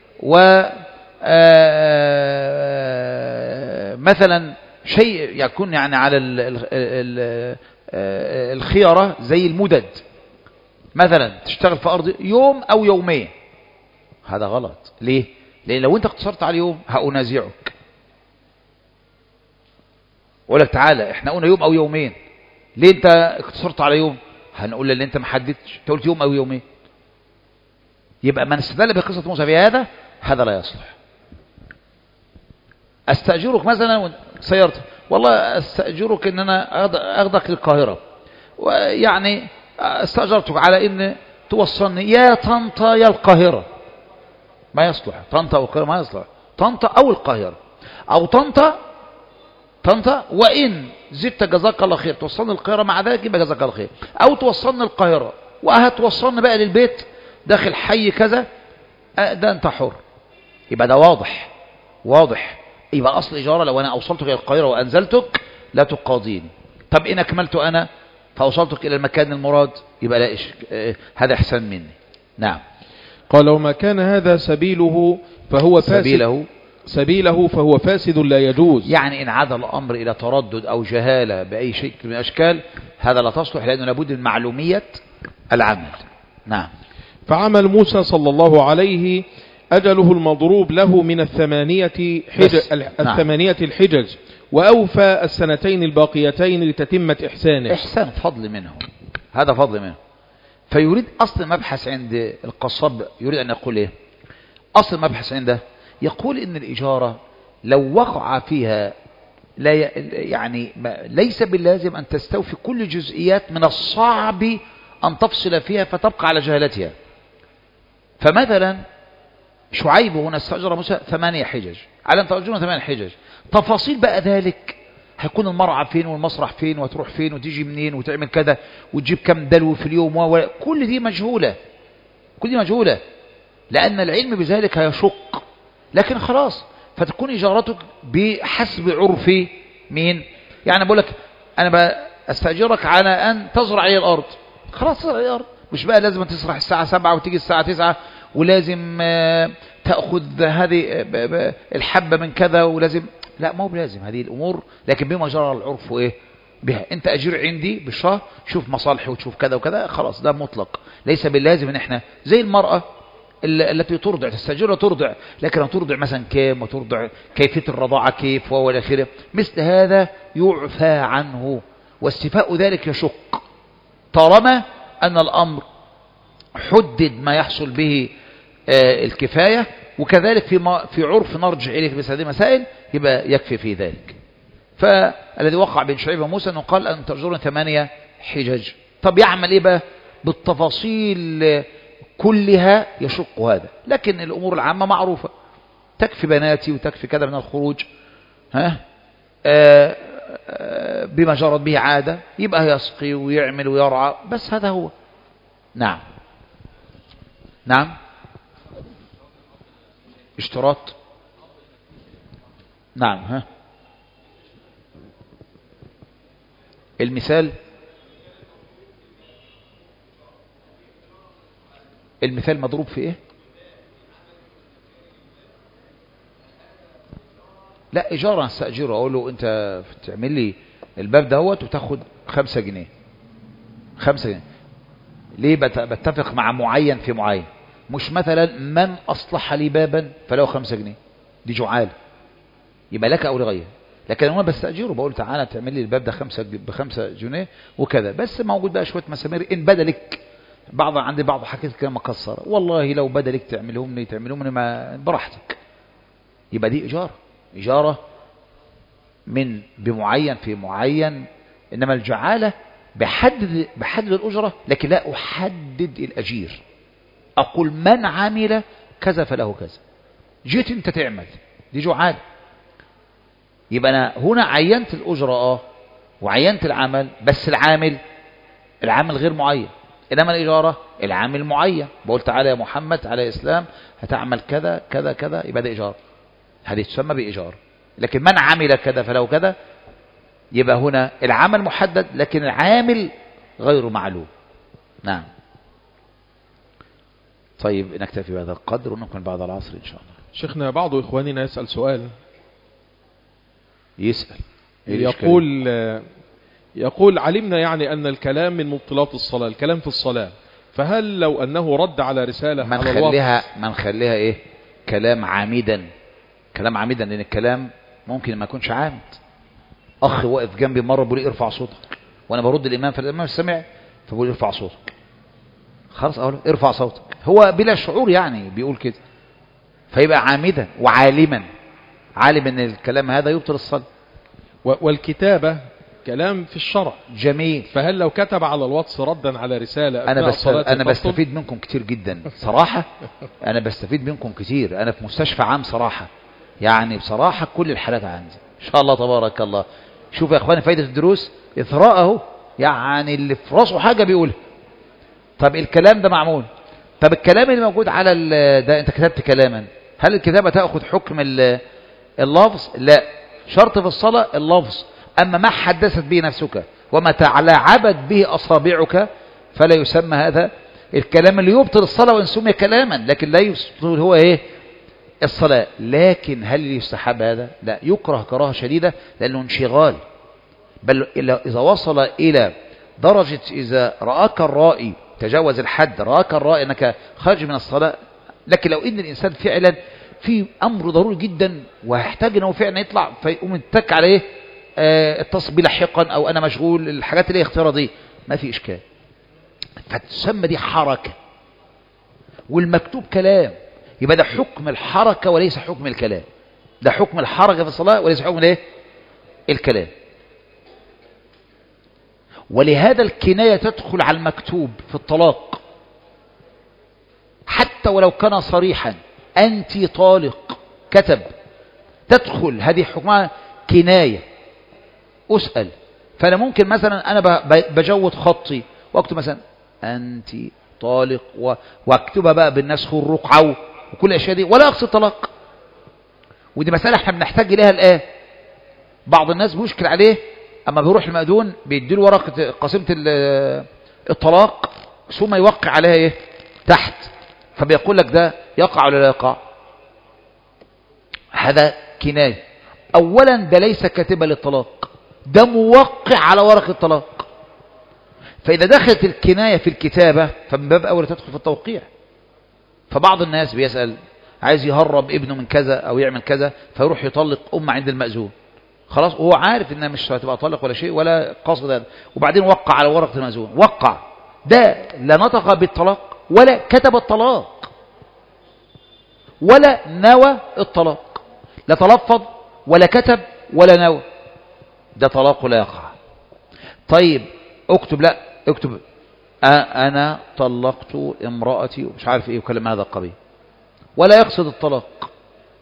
مثلا شيء يكون يعني على الخيارة زي المدد، مثلا تشتغل في أرض يوم أو يومين، هذا غلط. ليه؟ لأن لو أنت اقتصرت على يوم هأنازعك، أقول لك تعالى احنا قلنا يوم أو يومين، ليه أنت اقتصرت على يوم؟ هنقول لأن أنت ما حددتش، أنت قلت يوم أو يومين. يبقى من استدل بقصة موسى في هذا لا يصلح. استأجرك مثلا سيارتك، والله استأجرك ان انا اخذك للقاهرة، ويعني استأجرتك على ان توصلني يا طنطا يا القاهرة، ما يصلح. طنطا او القاهرة ما يصلح، طنطا او القاهرة، او طنطا وان زدت جزاك الله خير توصلني القاهرة مع ذلك يبقى جزاك الله خير، او توصلني القاهرة وهتوصلني بقى للبيت داخل حي كذا، ده انت حر. يبقى ده واضح. يبقى اصل اجاره لو انا اوصلتك الى القاهره وانزلتك لا تقاضيني. طب ان اكملت انا فاوصلتك الى المكان المراد يبقى لا هذا احسان مني. نعم. قال وما كان هذا سبيله فهو فاسد لا يجوز. يعني ان عاد الامر الى تردد او جهاله باي شيء من الاشكال هذا لا تصلح، لانه لابد من معلوميه العمل. نعم. فعمل موسى صلى الله عليه أجله المضروب له من الثمانية الحجج، وأوفى السنتين الباقيتين لتتمة إحسانه. إحسان فضل منه، هذا فضل منه. فيريد أصل مبحث عند القصاب، يريد أن يقول إيه؟ أصل مبحث عنده يقول إن الإجارة لو وقع فيها يعني ليس باللازم أن تستوفي كل جزئيات، من الصعب أن تفصل فيها فتبقى على جهالتها. فمثلا شعيب هنا استأجر موسى 8 حجج على أن تأجرنا 8 حجج، تفاصيل بقى ذلك هيكون المرعى فين والمسرح فين وتروح فين وتيجي منين وتعمل كذا وتجيب كم دلو في اليوم كل دي مجهولة، لأن العلم بذلك هيشق. لكن خلاص فتكون إجارتك بحسب عرف مين؟ يعني بقول لك أنا أستأجرك على أن تزرع لي الأرض، خلاص تزرع لي الأرض، مش بقى لازم تسرح الساعة 7 وتيجي الساعة 9 ولازم تأخذ هذه الحبة من كذا ولازم، لا ما هو بلازم هذه الأمور، لكن بما جرى العرف إيه بها. أنت أجير عندي بالشهر، شوف مصالحي وتشوف كذا وكذا، خلاص ده مطلق. ليس باللازم إن إحنا زي المرأة التي ترضع، تستأجرها ترضع، لكن ترضع مثلا كام وترضع كيفية الرضاعة كيف وإلى آخره، مثل هذا يعفى عنه، واستيفاء ذلك يشق طالما أن الأمر حدد ما يحصل به الكفاية. وكذلك في عرف نرجع إليه في هذه المسائل يبقى يكفي في ذلك. فالذي وقع بين شعيب وموسى أنه قال أن تأجرنا 8 حجج. طب يعمل إيه بقى بالتفاصيل كلها؟ يشق هذا، لكن الأمور العامة معروفة، تكفي بناتي وتكفي كذا من الخروج بما جرت به عادة، يبقى يسقي ويعمل ويرعى، بس هذا هو. نعم اشتراط. نعم. المثال مضروب في ايه؟ لا إجارة استأجره، أقول له أنت تعمل لي الباب دوت وتاخد 5 جنيه، 5 جنيه. ليه؟ بتفق مع معين في معين، مش مثلا من أصلح لي بابا فله 5 جنيه، دي جعالة، يبقى لك أو لغيره. لكن أنا بستأجره، بقول تعالى تعمل لي الباب ده ب5 جنيه وكذا، بس موجود بقى شوية مسامير إن بدا لك عندي بعض حاجات كده مكسرة، والله لو بدا لك تعملهم لي ما براحتك، يبقى دي إجارة من بمعين في معين. إنما الجعالة بحدد الأجرة، لكن لا أحدد الأجير، أقول من عمل كذا فله كذا، جيت أنت تعمل، دي جعالة. يبقى أنا هنا عينت الأجرة وعينت العمل، بس العامل غير معين. إنما الإجارة العامل معين، بقول تعالى يا محمد تعالى يا إسلام هتعمل كذا كذا كذا، يبقى ده إجارة، هذه تسمى بإجارة. لكن من عمل كذا فله كذا، يبقى هنا العمل محدد لكن العامل غير معلوم. نعم. طيب نكتفي بهذا القدر ونكمل بعد العصر إن شاء الله. شيخنا بعض إخواننا يسأل سؤال، يقول علمنا يعني أن الكلام من مبطلات الصلاة، الكلام في الصلاة، فهل لو أنه رد على رسالة على الوقت ما نخليها إيه كلام عامدا، لأن الكلام ممكن ما يكونش عامد. أخ واقف جنبي مرة بيقول لي ارفع صوتك، وأنا برد الإمام، فالإمام سمع فبقول لي ارفع صوتك، خلاص أقول ارفع صوتك، هو بلا شعور يعني بيقول كده، فيبقى عامدا وعالم ان الكلام هذا يبطل الصلاة. والكتابة كلام في الشرع جميل، فهل لو كتب على الواتس ردا على رسالة أنا بستفيد منكم كتير جدا صراحة، أنا بستفيد منكم كتير، أنا في مستشفى عام صراحة، يعني بصراحة كل الحالات عندي إن شاء الله تبارك الله. شوف يا أخواني فايدة الدروس إثراءه، يعني اللي في راسه حاجة بيقولها. طب الكلام ده معمول، طب الكلام اللي موجود على ده أنت كتبت كلاما، هل الكتابة تأخذ حكم اللفظ؟ لا، شرط في الصلاة اللفظ، أما ما حدثت به نفسك وما تلاعبت به أصابعك فلا يسمى هذا الكلام اللي يبطل الصلاة وإن سمي كلاما، لكن لا يبطل هو إيه الصلاة. لكن هل يستحب هذا؟ لا، يكره كراهة شديدة لأنه انشغال، بل إذا وصل إلى درجة إذا رآك الرائي تجاوز الحد، رآك الرائي أنك خارج من الصلاة. لكن لو إن الإنسان فعلا في أمر ضروري جدا ويحتاج أنه فعلا يطلع، فيقوم يتك عليه اتصل بي لاحقا أو أنا مشغول، الحاجات اللي هي اختياراتية ما في إشكال، فتسمى دي حركة، والمكتوب كلام، يبقى ده حكم الحركة وليس حكم الكلام، ده حكم الحركة في الصلاة وليس حكم الايه الكلام. ولهذا الكناية تدخل على المكتوب في الطلاق حتى ولو كان صريحا، أنت طالق كتب، تدخل هذه حكمها كناية. أسأل، فأنا ممكن مثلا أنا بجود خطي واكتب مثلا أنت طالق واكتبها بقى بالنسخ والرقعة وكل الأشياء دي ولا أقصد طلاق، ودي مسألة احنا بنحتاج إليها الآن. بعض الناس بيشكل عليه أما بيروح المأذون بيديله ورقة قسيمة الطلاق ثم يوقع عليها إيه تحت، فبيقول لك ده يقع ولا لا يقع. هذا كناية. أولا ده ليس كاتبا للطلاق، ده موقع على ورقة الطلاق، فإذا دخلت الكناية في الكتابة فمن باب أول تدخل في التوقيع. فبعض الناس بيسأل عايز يهرب ابنه من كذا أو يعمل كذا فيروح يطلق أمه عند المأذون، خلاص وهو عارف إنها مش هتبقى طلق ولا شيء ولا قصد هذا، وبعدين وقع على ورقة المأذون، وقع ده لا نطق بالطلاق ولا كتب الطلاق ولا نوى الطلاق، لا تلفظ ولا كتب ولا نوى، ده طلاق لا يقع. طيب اكتب، لا اكتب أنا طلقت امرأتي ومش عارف ايه وكلام هذا القبيل، ولا يقصد الطلاق،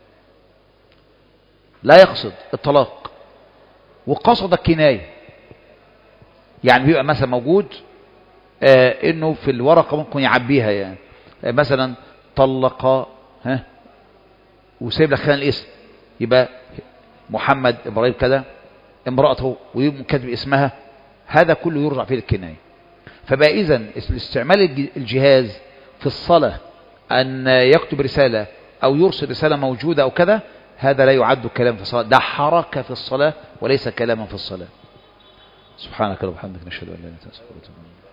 لا يقصد الطلاق وقصد الكناية. يعني بيبقى مثلا موجود انه في الورقة ممكن يعبيها، يعني مثلا طلق وسيب لك خان الاسم، يبقى محمد ابراهيم كذا امرأته ويبقى كاتب اسمها، هذا كله يرجع فيه الكناية. فبقى إذن استعمال الجهاز في الصلاة أن يكتب رسالة أو يرسل رسالة موجودة أو كذا، هذا لا يعد كلام في الصلاة، ده حركة في الصلاة وليس كلاما في الصلاة. سبحانك اللهم وبحمدك نشهد أن لا إله إلا أنت نستغفرك ونتوب إليك.